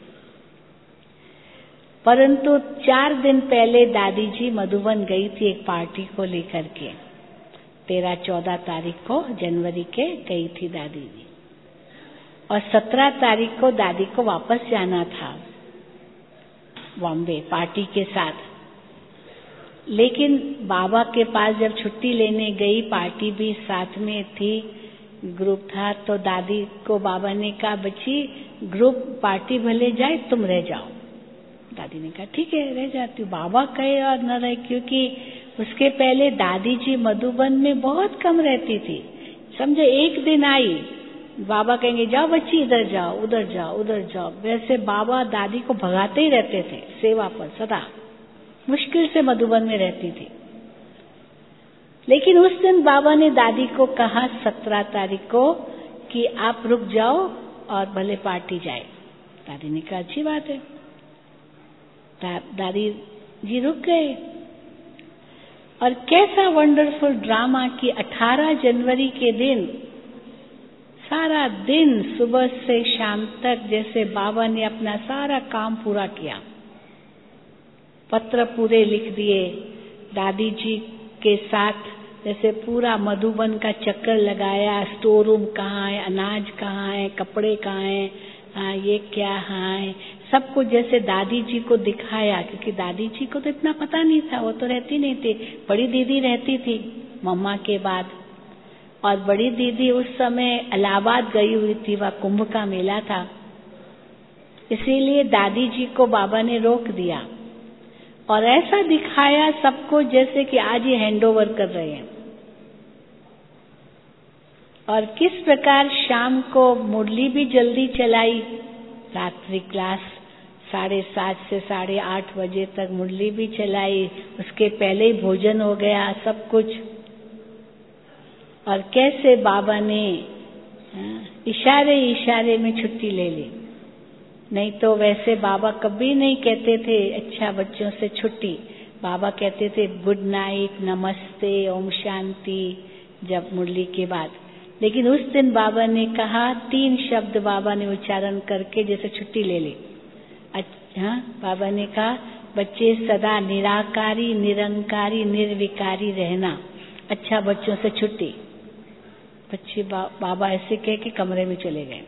परंतु चार दिन पहले दादी जी मधुबन गई थी एक पार्टी को लेकर के। तेरह चौदह तारीख को जनवरी के गई थी दादी जी, और सत्रह तारीख को दादी को वापस जाना था बॉम्बे पार्टी के साथ। लेकिन बाबा के पास जब छुट्टी लेने गई, पार्टी भी साथ में थी, ग्रुप था, तो दादी को बाबा ने कहा, बच्ची ग्रुप पार्टी भले जाए, तुम रह जाओ। दादी ने कहा ठीक है रह जाती हूँ। बाबा कहे और न रहे, क्योंकि उसके पहले दादी जी मधुबन में बहुत कम रहती थी। समझो एक दिन आई, बाबा कहेंगे जाओ बच्ची इधर जाओ उधर जाओ उधर जाओ। वैसे बाबा दादी को भगाते ही रहते थे सेवा पर, सदा मुश्किल से मधुबन में रहती थी। लेकिन उस दिन बाबा ने दादी को कहा सत्रह तारीख को कि आप रुक जाओ और भले पार्टी जाए। दादी ने कहा अच्छी बात है। दा, दादी जी रुक गए। और कैसा वंडरफुल ड्रामा कि अठारह जनवरी के दिन सारा दिन सुबह से शाम तक जैसे बाबा ने अपना सारा काम पूरा किया, पत्र पूरे लिख दिए, दादी जी के साथ जैसे पूरा मधुबन का चक्कर लगाया, स्टोर रूम कहाँ है, अनाज कहाँ है, कपड़े कहाँ है, हाँ ये क्या है, सब कुछ जैसे दादी जी को दिखाया। क्योंकि दादी जी को तो इतना पता नहीं था, वो तो रहती नहीं थी, बड़ी दीदी रहती थी मम्मा के बाद। और बड़ी दीदी उस समय इलाहाबाद गई हुई थी, वह कुंभ का मेला था, इसीलिए दादी जी को बाबा ने रोक दिया और ऐसा दिखाया सबको जैसे कि आज ही हैंडओवर कर रहे हैं। और किस प्रकार शाम को मुरली भी जल्दी चलाई, रात्रि क्लास साढ़े सात से साढ़े आठ बजे तक मुरली भी चलाई, उसके पहले ही भोजन हो गया सब कुछ। और कैसे बाबा ने इशारे इशारे में छुट्टी ले ली, नहीं तो वैसे बाबा कभी नहीं कहते थे अच्छा बच्चों से छुट्टी। बाबा कहते थे गुड नाइट, नमस्ते, ओम शांति जब मुरली के बाद। लेकिन उस दिन बाबा ने कहा, तीन शब्द बाबा ने उच्चारण करके जैसे छुट्टी ले ली। अच्छा, बाबा ने कहा बच्चे सदा निराकारी, निरंकारी, निर्विकारी रहना, अच्छा बच्चों से छुट्टी। बच्चे बा, बाबा ऐसे कह के कमरे में चले गए।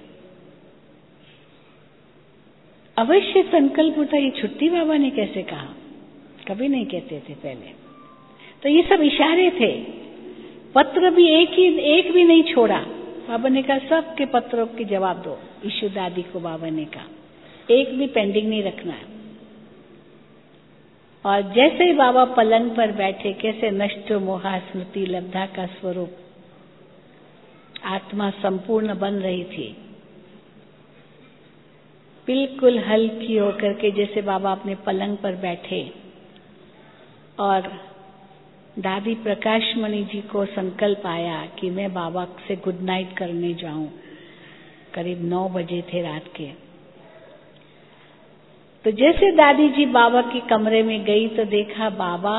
अवश्य संकल्प होता, ये छुट्टी बाबा ने कैसे कहा, कभी नहीं कहते थे पहले। तो ये सब इशारे थे। पत्र भी एक ही एक भी नहीं छोड़ा। बाबा ने कहा सबके पत्रों के जवाब दो। ईशु दादी को बाबा ने कहा एक भी पेंडिंग नहीं रखना है। और जैसे ही बाबा पलंग पर बैठे, कैसे नष्ट मोहा स्मृति लब्धा का स्वरूप आत्मा संपूर्ण बन रही थी, बिल्कुल हल्की होकर के, जैसे बाबा अपने पलंग पर बैठे। और दादी प्रकाश मणि जी को संकल्प आया कि मैं बाबा से गुड नाइट करने जाऊं। करीब नौ बजे थे रात के। तो जैसे दादी जी बाबा के कमरे में गई तो देखा बाबा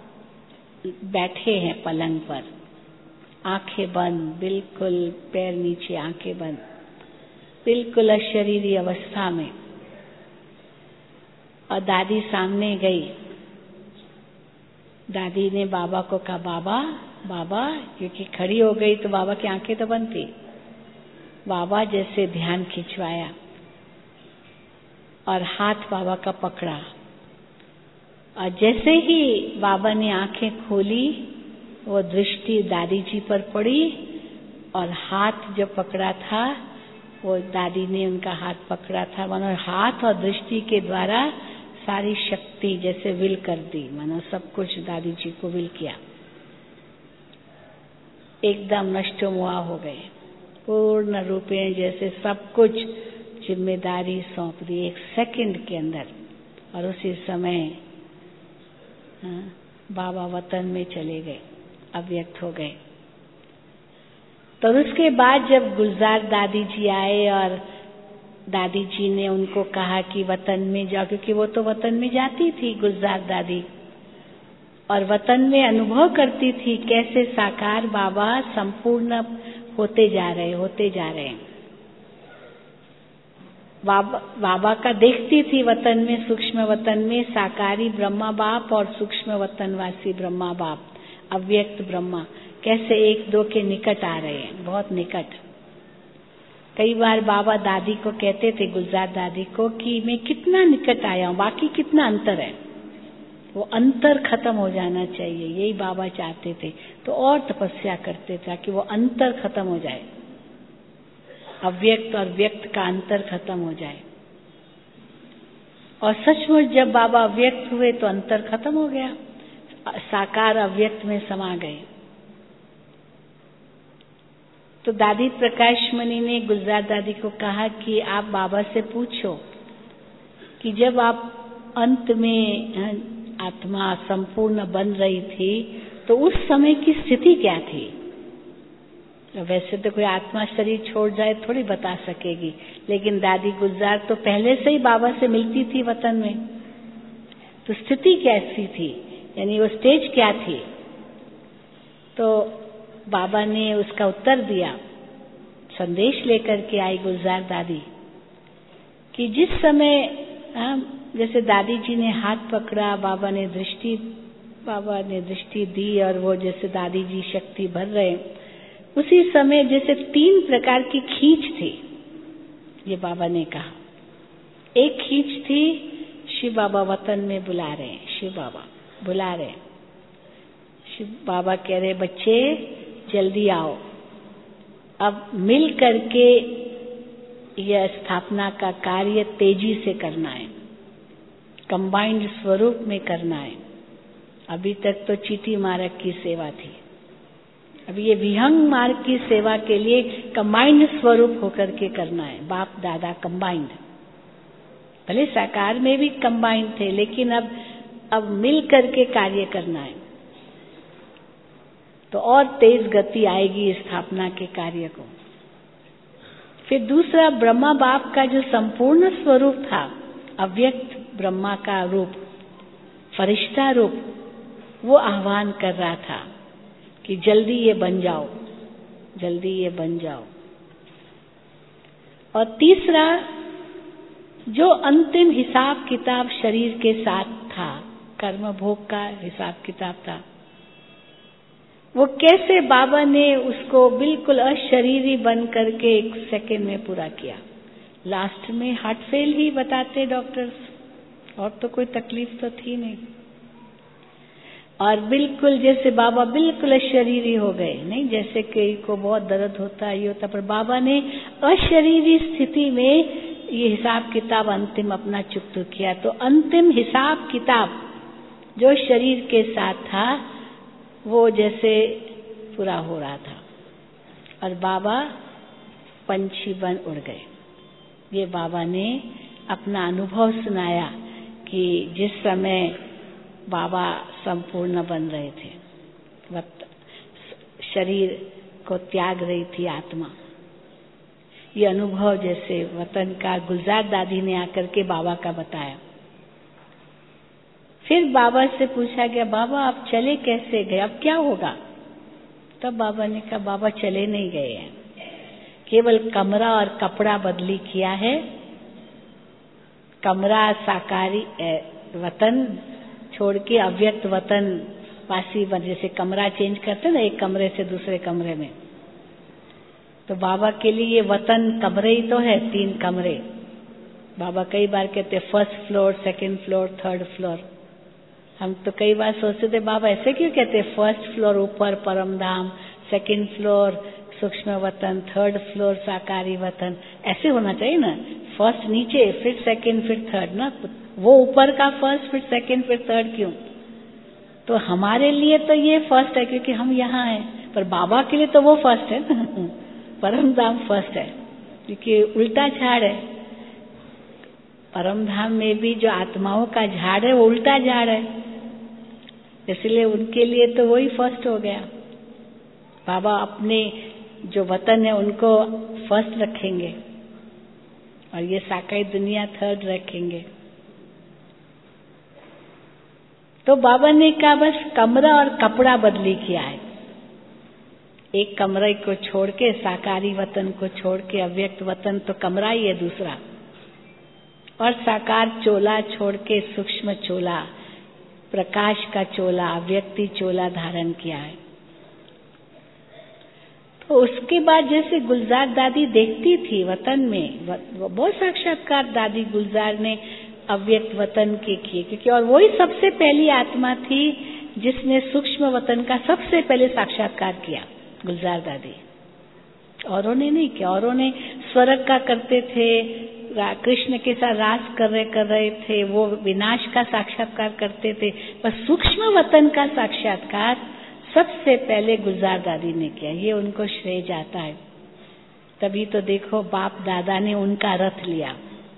बैठे हैं पलंग पर, आंखें बंद, बिल्कुल पैर नीचे, आंखें बंद, बिल्कुल अशरीरी अवस्था में। और दादी सामने गई। दादी ने बाबा को कहा बाबा बाबा, क्योंकि खड़ी हो गई तो बाबा की आंखें तो बंद थी। बाबा जैसे ध्यान खिंचवाया और हाथ बाबा का पकड़ा। और जैसे ही बाबा ने आंखें खोली, वो दृष्टि दादी जी पर पड़ी और हाथ जो पकड़ा था, वो दादी ने उनका हाथ पकड़ा था। मानो हाथ और दृष्टि के द्वारा सारी शक्ति जैसे विल कर दी, मानो सब कुछ दादी जी को विल किया। एकदम नष्ट मुआ हो गए पूर्ण रूपेण, जैसे सब कुछ जिम्मेदारी सौंप दी एक सेकंड के अंदर, और उसी समय हाँ, बाबा वतन में चले गए, अव्यक्त हो गए। तो उसके बाद जब गुलजार दादी जी आए और दादी जी ने उनको कहा कि वतन में जाओ, क्योंकि वो तो वतन में जाती थी गुलजार दादी, और वतन में अनुभव करती थी कैसे साकार बाबा संपूर्ण होते जा रहे होते जा रहे हैं। बाबा बाबा का देखती थी वतन में, सूक्ष्म वतन में साकारी ब्रह्मा बाप और सूक्ष्म वतनवासी ब्रह्मा बाप, अव्यक्त ब्रह्मा कैसे एक दो के निकट आ रहे हैं, बहुत निकट। कई बार बाबा दादी को कहते थे, गुलजार दादी को, कि मैं कितना निकट आया हूं, बाकी कितना अंतर है। वो अंतर खत्म हो जाना चाहिए, यही बाबा चाहते थे। तो और तपस्या करते थे कि वो अंतर खत्म हो जाए, अव्यक्त और व्यक्त का अंतर खत्म हो जाए। और सचमुच जब बाबा अव्यक्त हुए तो अंतर खत्म हो गया, साकार अव्यक्त में समा गए। तो दादी प्रकाश मणि ने गुलजार दादी को कहा कि आप बाबा से पूछो कि जब आप अंत में आत्मा संपूर्ण बन रही थी तो उस समय की स्थिति क्या थी। वैसे तो कोई आत्मा शरीर छोड़ जाए थोड़ी बता सकेगी, लेकिन दादी गुलजार तो पहले से ही बाबा से मिलती थी वतन में, तो स्थिति कैसी थी, यानी वो स्टेज क्या थी। तो बाबा ने उसका उत्तर दिया, संदेश लेकर के आई गुलजार दादी कि जिस समय जैसे दादी जी ने हाथ पकड़ा, बाबा ने दृष्टि बाबा ने दृष्टि दी और वो जैसे दादी जी शक्ति भर रहे, उसी समय जैसे तीन प्रकार की खींच थी, ये बाबा ने कहा। एक खींच थी, शिव बाबा वतन में बुला रहे हैं, शिव बाबा बुला रहे हैं, शिव बाबा कह रहे बच्चे जल्दी आओ, अब मिल करके यह स्थापना का कार्य तेजी से करना है, कंबाइंड स्वरूप में करना है। अभी तक तो चीटी मार्ग की सेवा थी, अब ये विहंग मार्ग की सेवा के लिए कंबाइंड स्वरूप होकर के करना है। बाप दादा कंबाइंड, भले साकार में भी कंबाइंड थे, लेकिन अब अब मिल करके कार्य करना है, तो और तेज गति आएगी स्थापना के कार्य को। फिर दूसरा, ब्रह्मा बाप का जो संपूर्ण स्वरूप था, अव्यक्त ब्रह्मा का रूप, फरिश्ता रूप, वो आह्वान कर रहा था कि जल्दी ये बन जाओ, जल्दी ये बन जाओ। और तीसरा, जो अंतिम हिसाब किताब शरीर के साथ था, कर्म भोग का हिसाब किताब था, वो कैसे बाबा ने उसको बिल्कुल अशरीरी बन करके एक सेकेंड में पूरा किया। लास्ट में हार्ट फेल ही बताते डॉक्टर्स, और तो कोई तकलीफ तो थी नहीं। और बिल्कुल जैसे बाबा बिल्कुल अशरीरी हो गए, नहीं जैसे कई को बहुत दर्द होता है ये होता, पर बाबा ने अशरीरी स्थिति में ये हिसाब किताब अंतिम अपना चुकता किया। तो अंतिम हिसाब किताब जो शरीर के साथ था वो जैसे पूरा हो रहा था, और बाबा पंछी बन उड़ गए। ये बाबा ने अपना अनुभव सुनाया कि जिस समय बाबा संपूर्ण बन रहे थे, वक्त शरीर को त्याग रही थी आत्मा, ये अनुभव जैसे वतन का गुलजार दादी ने आकर के बाबा का बताया। फिर बाबा से पूछा गया, बाबा आप चले कैसे गए, अब क्या होगा। तब बाबा ने कहा, बाबा चले नहीं गए हैं, केवल कमरा और कपड़ा बदली किया है। कमरा साकारी वतन छोड़ के अव्यक्त वतन वासी बन, जैसे कमरा चेंज करते ना एक कमरे से दूसरे कमरे में, तो बाबा के लिए ये वतन कमरे ही तो है, तीन कमरे। बाबा कई बार कहते first floor, second floor, third floor. हम तो कई बार सोचते थे बाबा ऐसे क्यों कहते, फर्स्ट फ्लोर ऊपर परम धाम, सेकंड फ्लोर सूक्ष्म वतन, थर्ड फ्लोर साकारी वतन, ऐसे होना चाहिए ना, फर्स्ट नीचे फिर सेकंड फिर थर्ड ना, वो ऊपर का फर्स्ट फिर सेकंड फिर थर्ड क्यों। तो हमारे लिए तो ये फर्स्ट है क्योंकि हम यहाँ हैं, पर बाबा के लिए तो वो फर्स्ट है ना, परम धाम फर्स्ट है, क्योंकि उल्टा झाड़ है। परम धाम में भी जो आत्माओं का झाड़ है वो उल्टा झाड़ है, इसलिए उनके लिए तो वही फर्स्ट हो गया। बाबा अपने जो वतन है उनको फर्स्ट रखेंगे और ये साकाई दुनिया थर्ड रखेंगे। तो बाबा ने कहा बस कमरा और कपड़ा बदली किया है, एक कमरे को छोड़ के, साकारी वतन को छोड़ के, अव्यक्त वतन तो कमरा ही है दूसरा, और साकार चोला छोड़ के सूक्ष्म चोला, प्रकाश का चोला, अव्यक्ति चोला धारण किया है। तो उसके बाद जैसे गुलजार दादी देखती थी वतन में, बहुत साक्षात्कार दादी गुलजार ने अव्यक्त वतन के किए, क्योंकि और वही सबसे पहली आत्मा थी जिसने सूक्ष्म वतन का सबसे पहले साक्षात्कार किया, गुलजार दादी। औरों ने नहीं किया, औरों ने स्वर्ग का करते थे, कृष्ण के साथ रास कर रहे कर रहे थे, वो विनाश का साक्षात्कार करते थे, पर सूक्ष्म वतन का साक्षात्कार सबसे पहले गुलजार दादी ने किया, ये उनको श्रेय जाता है। तभी तो देखो बाप दादा ने उनका रथ लिया।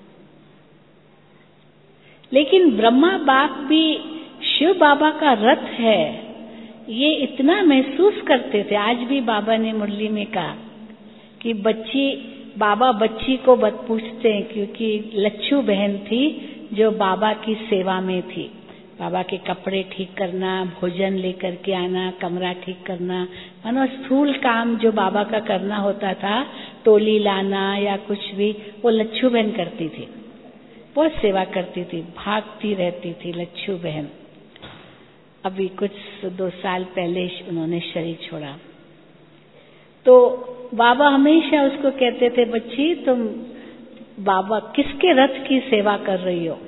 लेकिन ब्रह्मा बाप भी शिव बाबा का रथ है, ये इतना महसूस करते थे। आज भी बाबा ने मुरली में कहा कि बच्ची, बाबा बच्ची को बत पूछते हैं, क्योंकि लच्छू बहन थी जो बाबा की सेवा में थी। बाबा के कपड़े ठीक करना, भोजन लेकर के आना, कमरा ठीक करना, मानो स्थूल काम जो बाबा का करना होता था, टोली लाना या कुछ भी, वो लच्छू बहन करती थी, बहुत सेवा करती थी, भागती रहती थी लच्छू बहन। अभी कुछ दो साल पहले उन्होंने शरीर छोड़ा। तो बाबा हमेशा उसको कहते थे, बच्ची तुम बाबा किसके रथ की सेवा कर रही हो?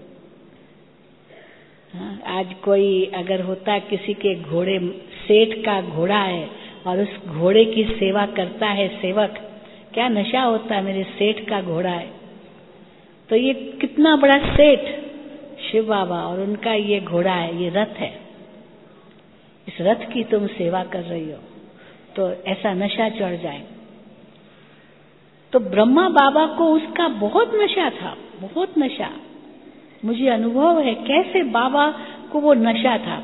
हाँ, आज कोई अगर होता किसी के घोड़े, सेठ का घोड़ा है और उस घोड़े की सेवा करता है सेवक, क्या नशा होता है, मेरे सेठ का घोड़ा है। तो ये कितना बड़ा सेठ शिव बाबा, और उनका ये घोड़ा है, ये रथ है, इस रथ की तुम सेवा कर रही हो, तो ऐसा नशा चढ़ जाए। तो ब्रह्मा बाबा को उसका बहुत नशा था, बहुत नशा। मुझे अनुभव है कैसे बाबा को वो नशा था।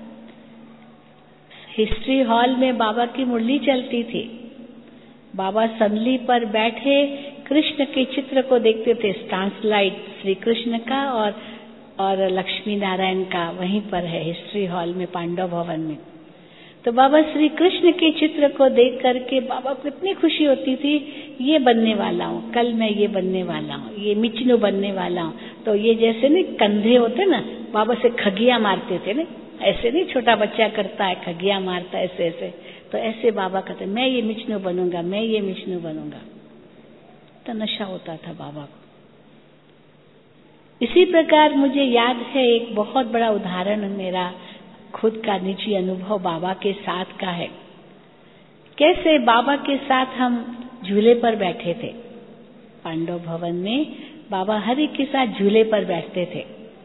हिस्ट्री हॉल में बाबा की मुरली चलती थी, बाबा संदली पर बैठे कृष्ण के चित्र को देखते थे, ट्रांसलाइट श्री कृष्ण का और और लक्ष्मी नारायण का वहीं पर है हिस्ट्री हॉल में, पांडव भवन में। तो बाबा श्री कृष्ण के चित्र को देख करके बाबा को इतनी खुशी होती थी, ये बनने वाला हूँ, कल मैं ये बनने वाला हूँ, ये मिचनू बनने वाला हूँ। तो ये जैसे नहीं कंधे होते ना, बाबा से खगिया मारते थे ना, ऐसे नहीं छोटा बच्चा करता है, खगिया मारता है ऐसे ऐसे, तो ऐसे बाबा कहते मैं ये मिचनू बनूंगा, मैं ये मिचनू बनूंगा। तो नशा होता था बाबा को। इसी प्रकार मुझे याद है एक बहुत बड़ा उदाहरण मेरा खुद का निजी अनुभव बाबा के साथ का है। कैसे बाबा के साथ हम झूले पर बैठे थे पांडव भवन में, बाबा हर एक के साथ झूले पर बैठते थे।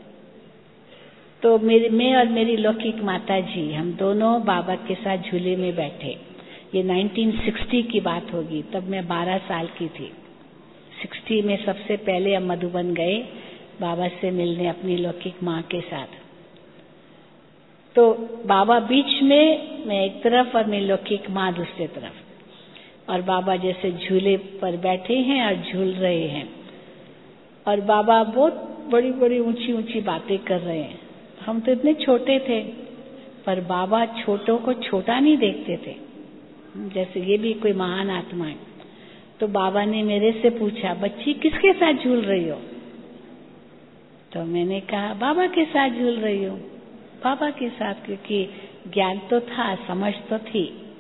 तो मेरे मैं और मेरी लौकिक माता जी, हम दोनों बाबा के साथ झूले में बैठे। ये उन्नीस सौ साठ की बात होगी, तब मैं बारह साल की थी। साठ में सबसे पहले हम मधुबन गए बाबा से मिलने अपनी लौकिक माँ के साथ। तो बाबा बीच में, मैं एक तरफ और मेरी लौकिक माँ दूसरी तरफ, और बाबा जैसे झूले पर बैठे हैं और झूल रहे हैं, और बाबा बहुत बड़ी बड़ी ऊंची ऊंची बातें कर रहे हैं। हम तो इतने छोटे थे, पर बाबा छोटों को छोटा नहीं देखते थे, जैसे ये भी कोई महान आत्मा है। तो बाबा ने मेरे से पूछा, बच्ची किसके साथ झूल रही हो? तो मैंने कहा बाबा के साथ झूल रही हूँ, बाबा के साथ, क्योंकि ज्ञान तो था, समझ तो थी।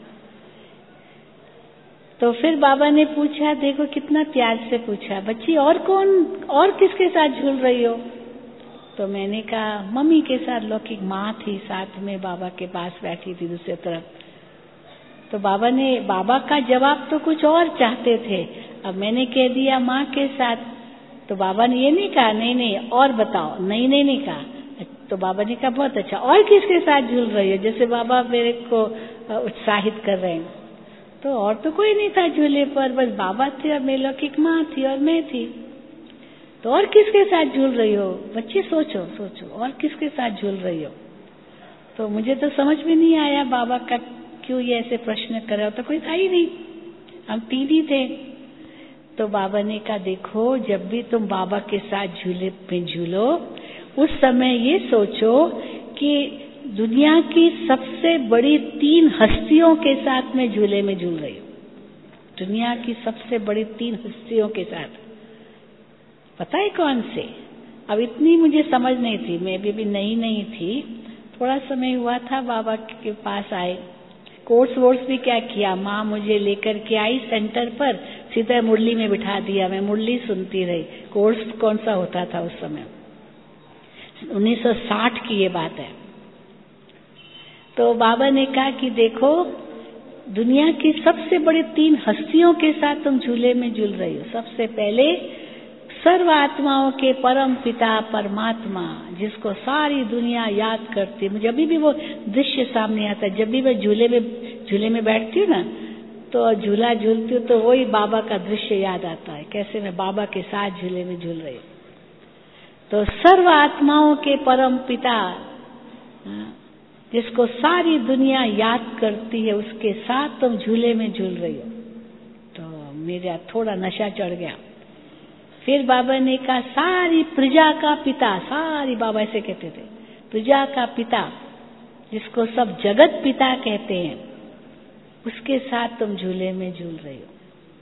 तो फिर बाबा ने पूछा, देखो कितना प्यार से पूछा, बच्ची और कौन, और किसके साथ झूल रही हो? तो मैंने कहा मम्मी के साथ। लौकिक माँ थी साथ में, बाबा के पास बैठी थी दूसरी तरफ। तो बाबा ने, बाबा का जवाब तो कुछ और चाहते थे, अब मैंने कह दिया माँ के साथ। तो बाबा ने ये नहीं कहा नहीं नहीं और बताओ, नहीं नहीं नहीं कहा। तो बाबा ने कहा बहुत अच्छा, और किसके साथ झूल रही हो? जैसे बाबा मेरे को उत्साहित कर रहे हैं। तो और तो कोई नहीं था झूले पर, बस बाबा थे और मेरी लौकिक माँ थी और मैं थी। तो और किसके साथ झूल रही हो? बच्चे सोचो सोचो और किसके साथ झूल रही हो? तो मुझे तो समझ में नहीं आया बाबा का क्यों ये ऐसे प्रश्न कर रहा हो, तो कोई था ही नहीं, हम तीन ही थे। तो बाबा ने कहा देखो, जब भी तुम बाबा के साथ झूले पे झूलो उस समय ये सोचो कि दुनिया की सबसे बड़ी तीन हस्तियों के साथ में झूले में झूल रही हूँ। दुनिया की सबसे बड़ी तीन हस्तियों के साथ। पता है कौन से? अब इतनी मुझे समझ नहीं थी, मैं भी, भी नई नई थी, थोड़ा समय हुआ था बाबा के पास आए। कोर्स वोर्स भी क्या किया, माँ मुझे लेकर के आई सेंटर पर, सीधा मुरली में बिठा दिया, मैं मुरली सुनती रही। कोर्स कौन सा होता था उस समय, उन्नीस सौ साठ की ये बात है। तो बाबा ने कहा कि देखो, दुनिया की सबसे बड़ी तीन हस्तियों के साथ तुम झूले में झूल रही हो। सबसे पहले सर्व आत्माओं के परम पिता परमात्मा, जिसको सारी दुनिया याद करती है। मुझे अभी भी वो दृश्य सामने आता है, जब भी मैं झूले में झूले में बैठती हूँ ना, तो झूला झूलती हूँ तो वही बाबा का दृश्य याद आता है, कैसे मैं बाबा के साथ झूले में झूल रही हूँ। तो सर्व आत्माओं के परम पिता, जिसको सारी दुनिया याद करती है, उसके साथ तुम झूले में झूल रही हो। तो मेरा थोड़ा नशा चढ़ गया। फिर बाबा ने कहा सारी प्रजा का पिता, सारी, बाबा ऐसे कहते थे, प्रजा का पिता, जिसको सब जगत पिता कहते हैं, उसके साथ तुम झूले में झूल रही हो।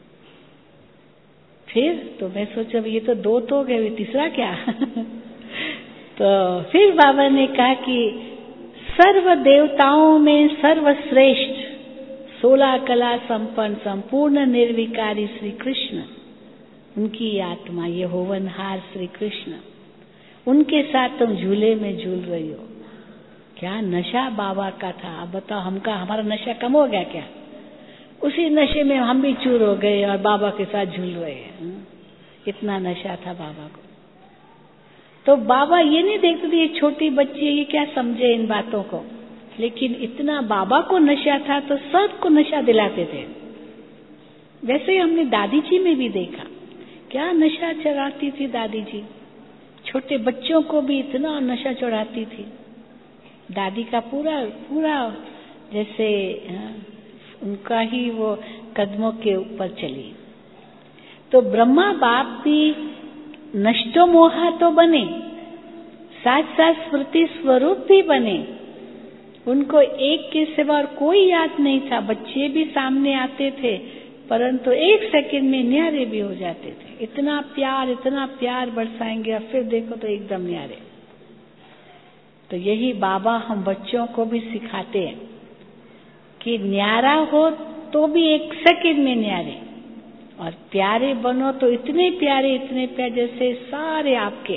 फिर तो मैं सोचा ये तो दो तो हो गए, तीसरा क्या? तो फिर बाबा ने कहा कि सर्व देवताओं में सर्वश्रेष्ठ, सोलह कला संपन्न, संपूर्ण निर्विकारी श्री कृष्ण, उनकी आत्मा, ये होवनहार श्री कृष्ण, उनके साथ तुम झूले में झूल रही हो। क्या नशा बाबा का था! अब बताओ, हमका हमारा नशा कम हो गया क्या? उसी नशे में हम भी चूर हो गए और बाबा के साथ झूल रहे हैं। इतना नशा था बाबा को। तो बाबा ये नहीं देखते थे ये छोटी बच्ची है, ये क्या समझे इन बातों को, लेकिन इतना बाबा को नशा था तो सबको नशा दिलाते थे। वैसे ही हमने दादी जी में भी देखा, क्या नशा चढ़ाती थी दादी जी, छोटे बच्चों को भी इतना नशा चढ़ाती थी। दादी का पूरा पूरा जैसे उनका ही वो कदमों के ऊपर चली। तो ब्रह्मा बाप भी नष्टो मोहा तो बने, साथ साथ स्मृति स्वरूप भी बने। उनको एक के सिवा और कोई याद नहीं था। बच्चे भी सामने आते थे, परंतु एक सेकंड में न्यारे भी हो जाते थे। इतना प्यार इतना प्यार बरसाएंगे और फिर देखो तो एकदम न्यारे। तो यही बाबा हम बच्चों को भी सिखाते हैं कि न्यारा हो तो भी एक सेकंड में न्यारे, और प्यारे बनो तो इतने प्यारे इतने प्यारे जैसे सारे आपके।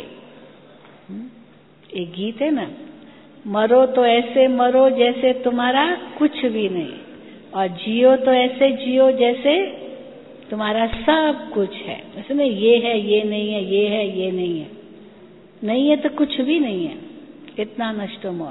एक गीत है ना, मरो तो ऐसे मरो जैसे तुम्हारा कुछ भी नहीं, और जियो तो ऐसे जियो जैसे तुम्हारा सब कुछ है। इसमें ये है ये नहीं है, ये है ये नहीं है, नहीं है तो कुछ भी नहीं है। इतना नष्ट मोह।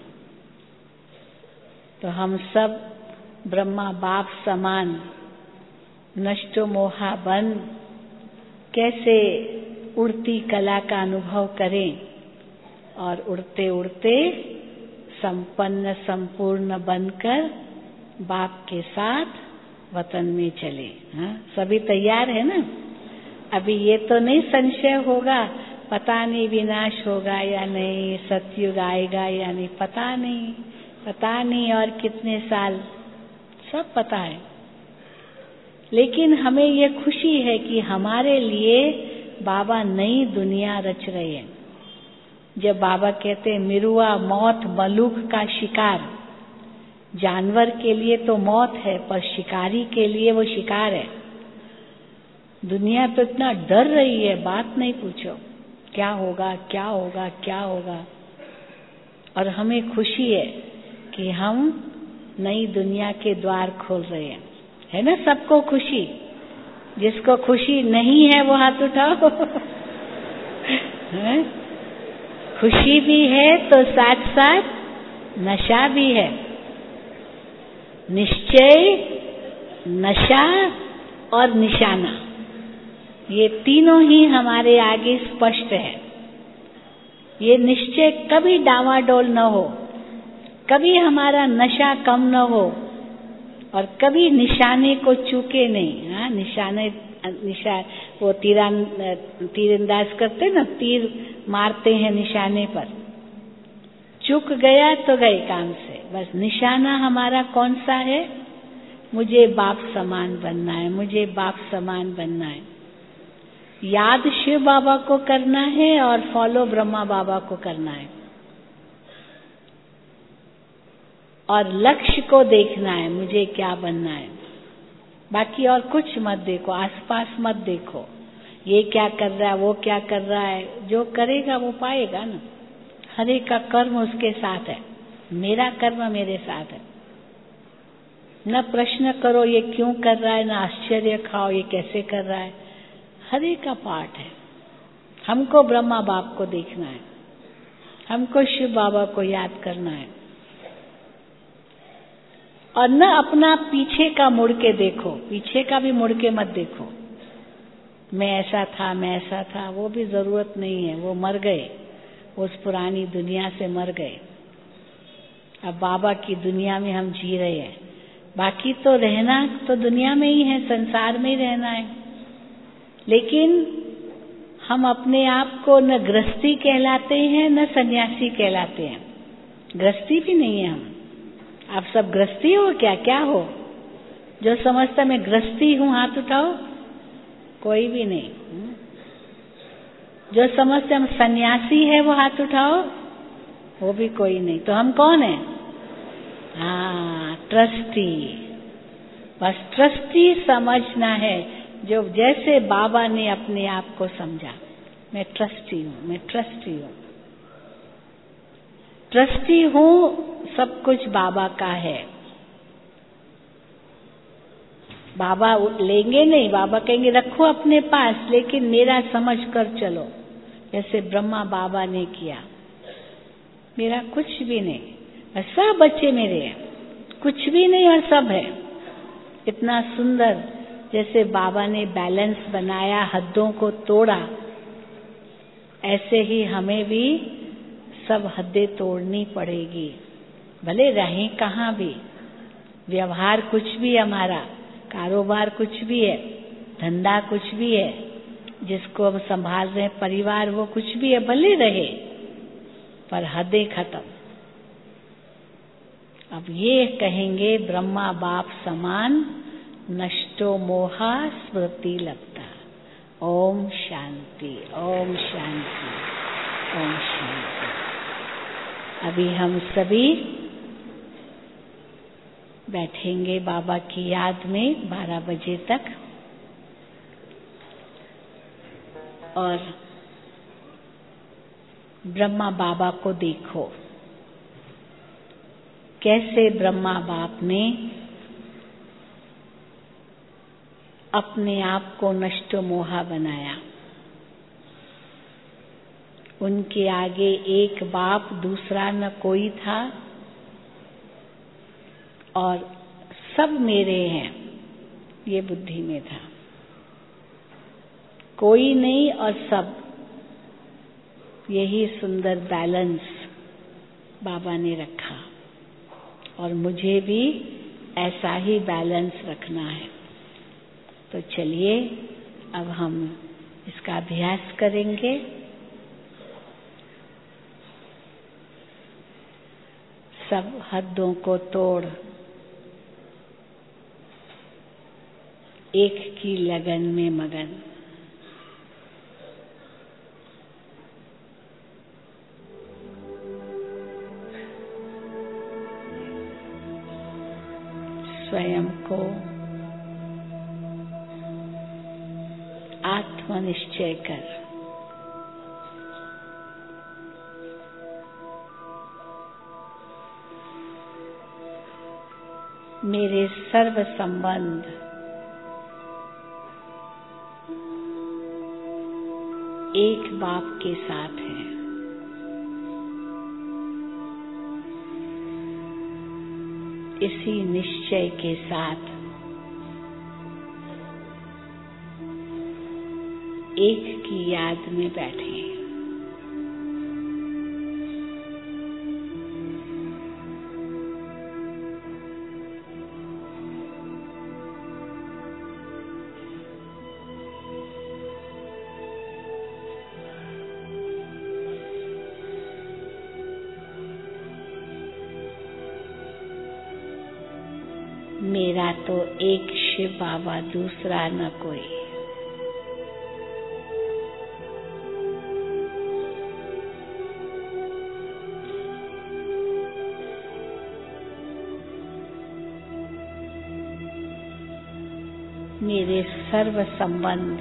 तो हम सब ब्रह्मा बाप समान नष्ट मोहा बन कैसे उड़ती कला का अनुभव करें, और उड़ते उड़ते संपन्न संपूर्ण बनकर बाप के साथ वतन में चले। हाँ, सभी तैयार है ना? अभी ये तो नहीं संशय होगा, पता नहीं विनाश होगा या नहीं, सतयुग आएगा या नहीं, पता नहीं, पता नहीं और कितने साल, सब पता है। लेकिन हमें ये खुशी है कि हमारे लिए बाबा नई दुनिया रच रहे हैं। जब बाबा कहते हैं मिरुआ मौत मलूक का शिकार, जानवर के लिए तो मौत है पर शिकारी के लिए वो शिकार है। दुनिया तो इतना डर रही है, बात नहीं पूछो, क्या होगा क्या होगा क्या होगा। और हमें खुशी है कि हम नई दुनिया के द्वार खोल रहे हैं, है ना? सबको खुशी। जिसको खुशी नहीं है वो हाथ उठाओ। है? खुशी भी है तो साथ साथ नशा भी है। निश्चय, नशा और निशाना, ये तीनों ही हमारे आगे स्पष्ट है। ये निश्चय कभी डावाडोल न हो, कभी हमारा नशा कम न हो और कभी निशाने को चूके नहीं। हाँ, निशाने निशा वो तीरान तीरंदाज करते ना, तीर मारते हैं निशाने पर, चूक गया तो गए काम से। बस निशाना हमारा कौन सा है? मुझे बाप समान बनना है, मुझे बाप समान बनना है। याद शिव बाबा को करना है और फॉलो ब्रह्मा बाबा को करना है और लक्ष्य को देखना है, मुझे क्या बनना है। बाकी और कुछ मत देखो, आसपास मत देखो, ये क्या कर रहा है, वो क्या कर रहा है। जो करेगा वो पाएगा ना। हर एक का कर्म उसके साथ है, मेरा कर्म मेरे साथ है। न प्रश्न करो ये क्यों कर रहा है, न आश्चर्य खाओ ये कैसे कर रहा है। हर एक का पार्ट है। हमको ब्रह्मा बाप को देखना है, हमको शिव बाबा को याद करना है और न अपना पीछे का मुड़ के देखो। पीछे का भी मुड़ के मत देखो, मैं ऐसा था, मैं ऐसा था। वो भी जरूरत नहीं है, वो मर गए, उस पुरानी दुनिया से मर गए। अब बाबा की दुनिया में हम जी रहे हैं। बाकी तो रहना तो दुनिया में ही है, संसार में ही रहना है। लेकिन हम अपने आप को न गृहस्थी कहलाते हैं न सन्यासी कहलाते हैं। गृहस्थी भी नहीं है हम। आप सब गृहस्थी हो क्या? क्या हो? जो समझता मैं गृहस्थी हूं हाथ उठाओ। कोई भी नहीं। जो समझते हम सन्यासी है वो हाथ उठाओ। वो भी कोई नहीं। तो हम कौन है? हाँ, ट्रस्टी। बस ट्रस्टी समझना है, जो जैसे बाबा ने अपने आप को समझा। मैं ट्रस्टी हूं, मैं ट्रस्टी हूं, ट्रस्टी हूं, सब कुछ बाबा का है। बाबा लेंगे नहीं, बाबा कहेंगे रखो अपने पास, लेकिन मेरा समझ कर चलो, जैसे ब्रह्मा बाबा ने किया। मेरा कुछ भी नहीं, सब बच्चे मेरे हैं, कुछ भी नहीं और सब है। इतना सुंदर जैसे बाबा ने बैलेंस बनाया, हद्दों को तोड़ा, ऐसे ही हमें भी सब हदें तोड़नी पड़ेगी। भले रहें कहाँ भी, व्यवहार कुछ भी हमारा, कारोबार कुछ भी है, धंधा कुछ भी है, जिसको हम संभाल रहे हैं परिवार, वो कुछ भी है, भले रहे, पर हदें खत्म। अब ये कहेंगे ब्रह्मा बाप समान, नष्टो मोहा स्मृति लगता। ओम शांति, ओम शांति, ओम शांति। अभी हम सभी बैठेंगे बाबा की याद में बारह बजे तक और ब्रह्मा बाबा को देखो कैसे ब्रह्मा बाप ने अपने आप को नष्ट मोहा बनाया। उनके आगे एक बाप दूसरा न कोई था और सब मेरे हैं, ये बुद्धि में था। कोई नहीं और सब, यही सुंदर बैलेंस बाबा ने रखा और मुझे भी ऐसा ही बैलेंस रखना है। तो चलिए अब हम इसका अभ्यास करेंगे। सब हद्दों को तोड़ एक की लगन में मगन। स्वयं को आत्मनिश्चय कर मेरे सर्व संबंध एक बाप के साथ है। इसी निश्चय के साथ एक की याद में बैठे। मेरा तो एक शिव बाबा, दूसरा न कोई। मेरे सर्व संबंध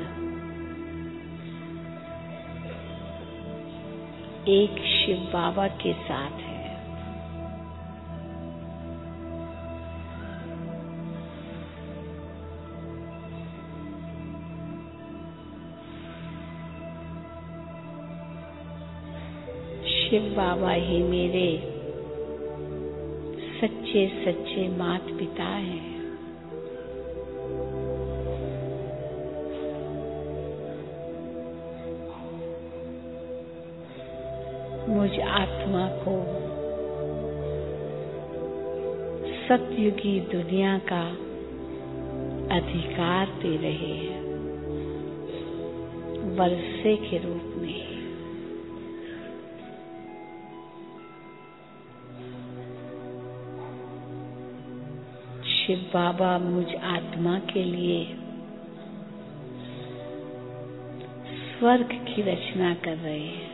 एक शिव बाबा के साथ है। शिव बाबा ही मेरे सच्चे सच्चे माता पिता हैं। मुझ आत्मा को सतयुगी दुनिया का अधिकार दे रहे हैं, वर्षे के रूप में। शिव बाबा मुझ आत्मा के लिए स्वर्ग की रचना कर रहे हैं।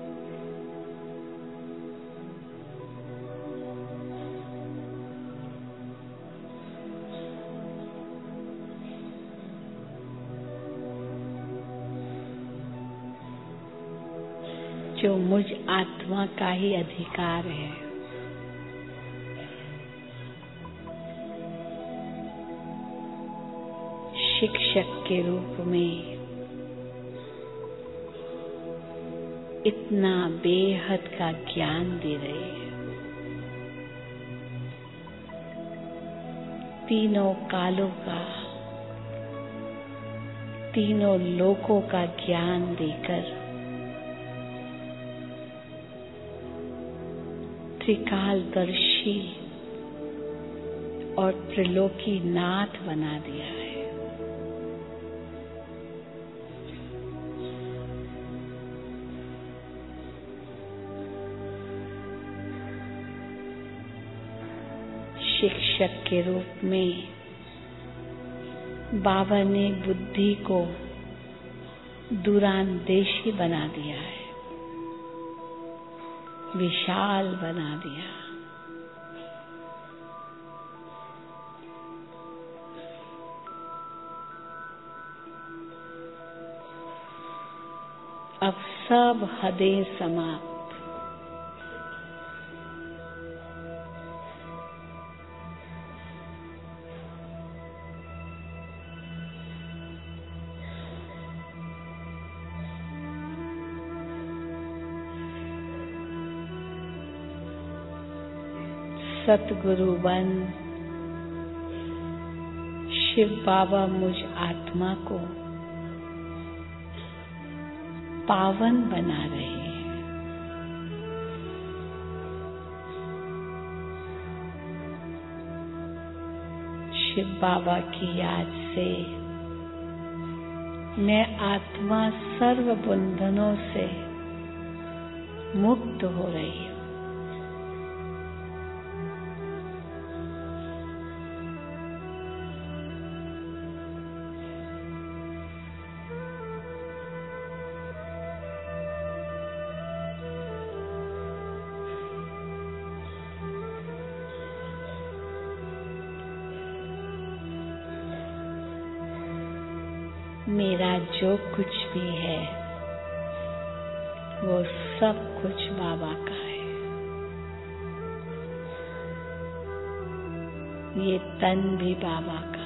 जो मुझ आत्मा का ही अधिकार है। शिक्षक के रूप में इतना बेहद का ज्ञान दे रहे हैं। तीनों कालों का, तीनों लोकों का ज्ञान देकर त्रिकालदर्शी और त्रिलोकी नाथ बना दिया है। शिक्षक के रूप में बाबा ने बुद्धि को दूरांदेशी बना दिया है, विशाल बना दिया। अब सब हदें समाप्त। सतगुरु बन शिव बाबा मुझ आत्मा को पावन बना रहे हैं। शिव बाबा की याद से मैं आत्मा सर्व बंधनों से मुक्त हो रही हूँ। मेरा जो कुछ भी है वो सब कुछ बाबा का है। ये तन भी बाबा का,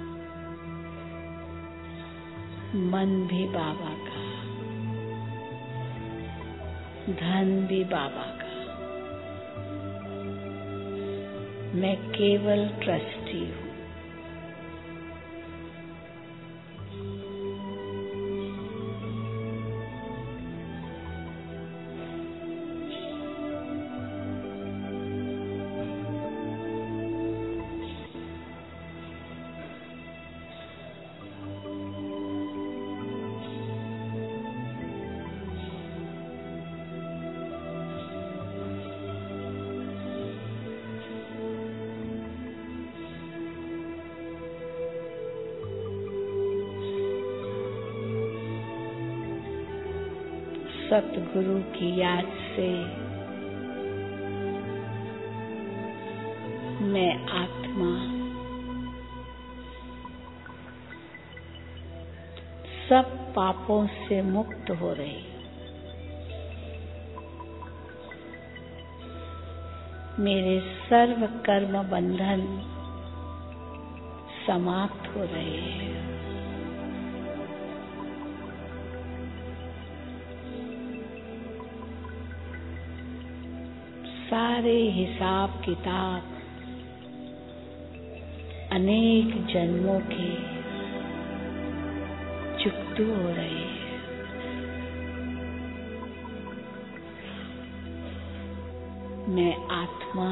मन भी बाबा का, धन भी बाबा का। मैं केवल ट्रस्टी हूँ। सतगुरु की याद से मैं आत्मा सब पापों से मुक्त हो रही, मेरे सर्व कर्म बंधन समाप्त हो रहे हैं। सारे हिसाब किताब अनेक जन्मों के चुकतू हो रहे हैं। मैं आत्मा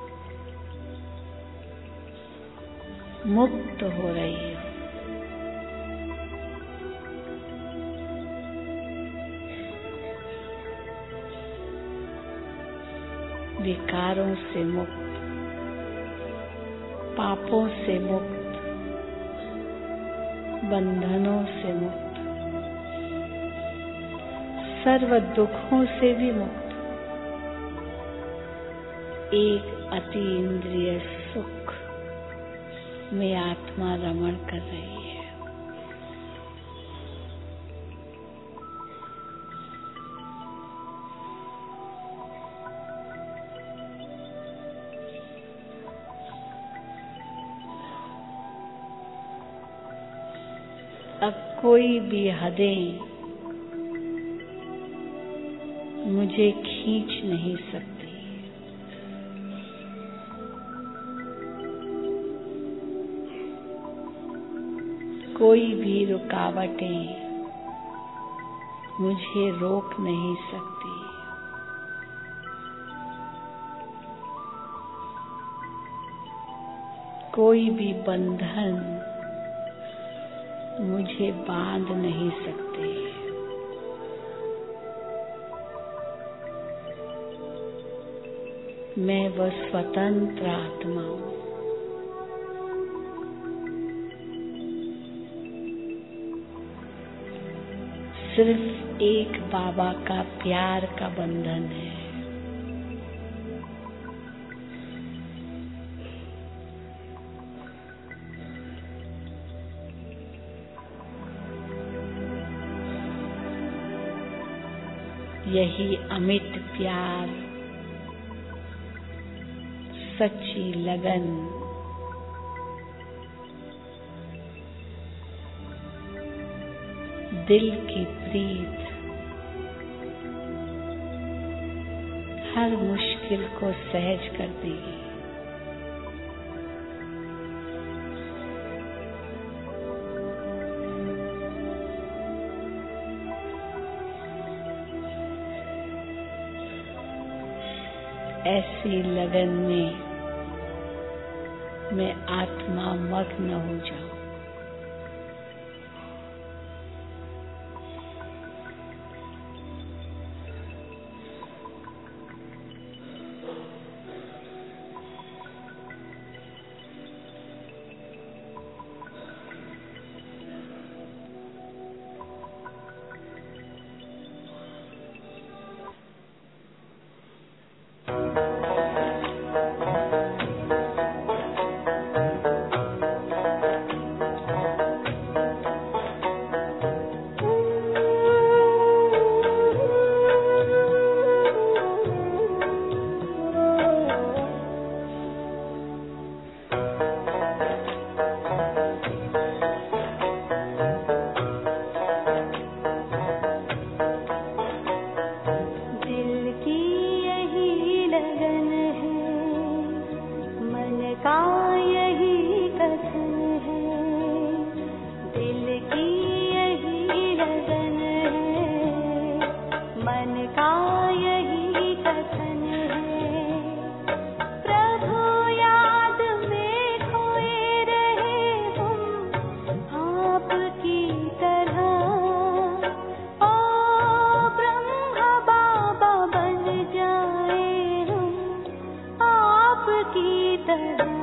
मुक्त हो रही हूँ। विकारों से मुक्त, पापों से मुक्त, बंधनों से मुक्त, सर्व दुखों से भी मुक्त, एक अतीन्द्रिय सुख में आत्मा रमण कर रही है। अब कोई भी हदें मुझे खींच नहीं सकती। कोई भी रुकावटें मुझे रोक नहीं सकती। कोई भी बंधन मुझे बांध नहीं सकते। मैं वह स्वतंत्र आत्मा हूँ। सिर्फ एक बाबा का प्यार का बंधन है। यही अमिट प्यार, सच्ची लगन, दिल की प्रीत हर मुश्किल को सहज कर देगी। ऐसी लगन में मैं आत्मा मग्न हो जाऊं। की तरह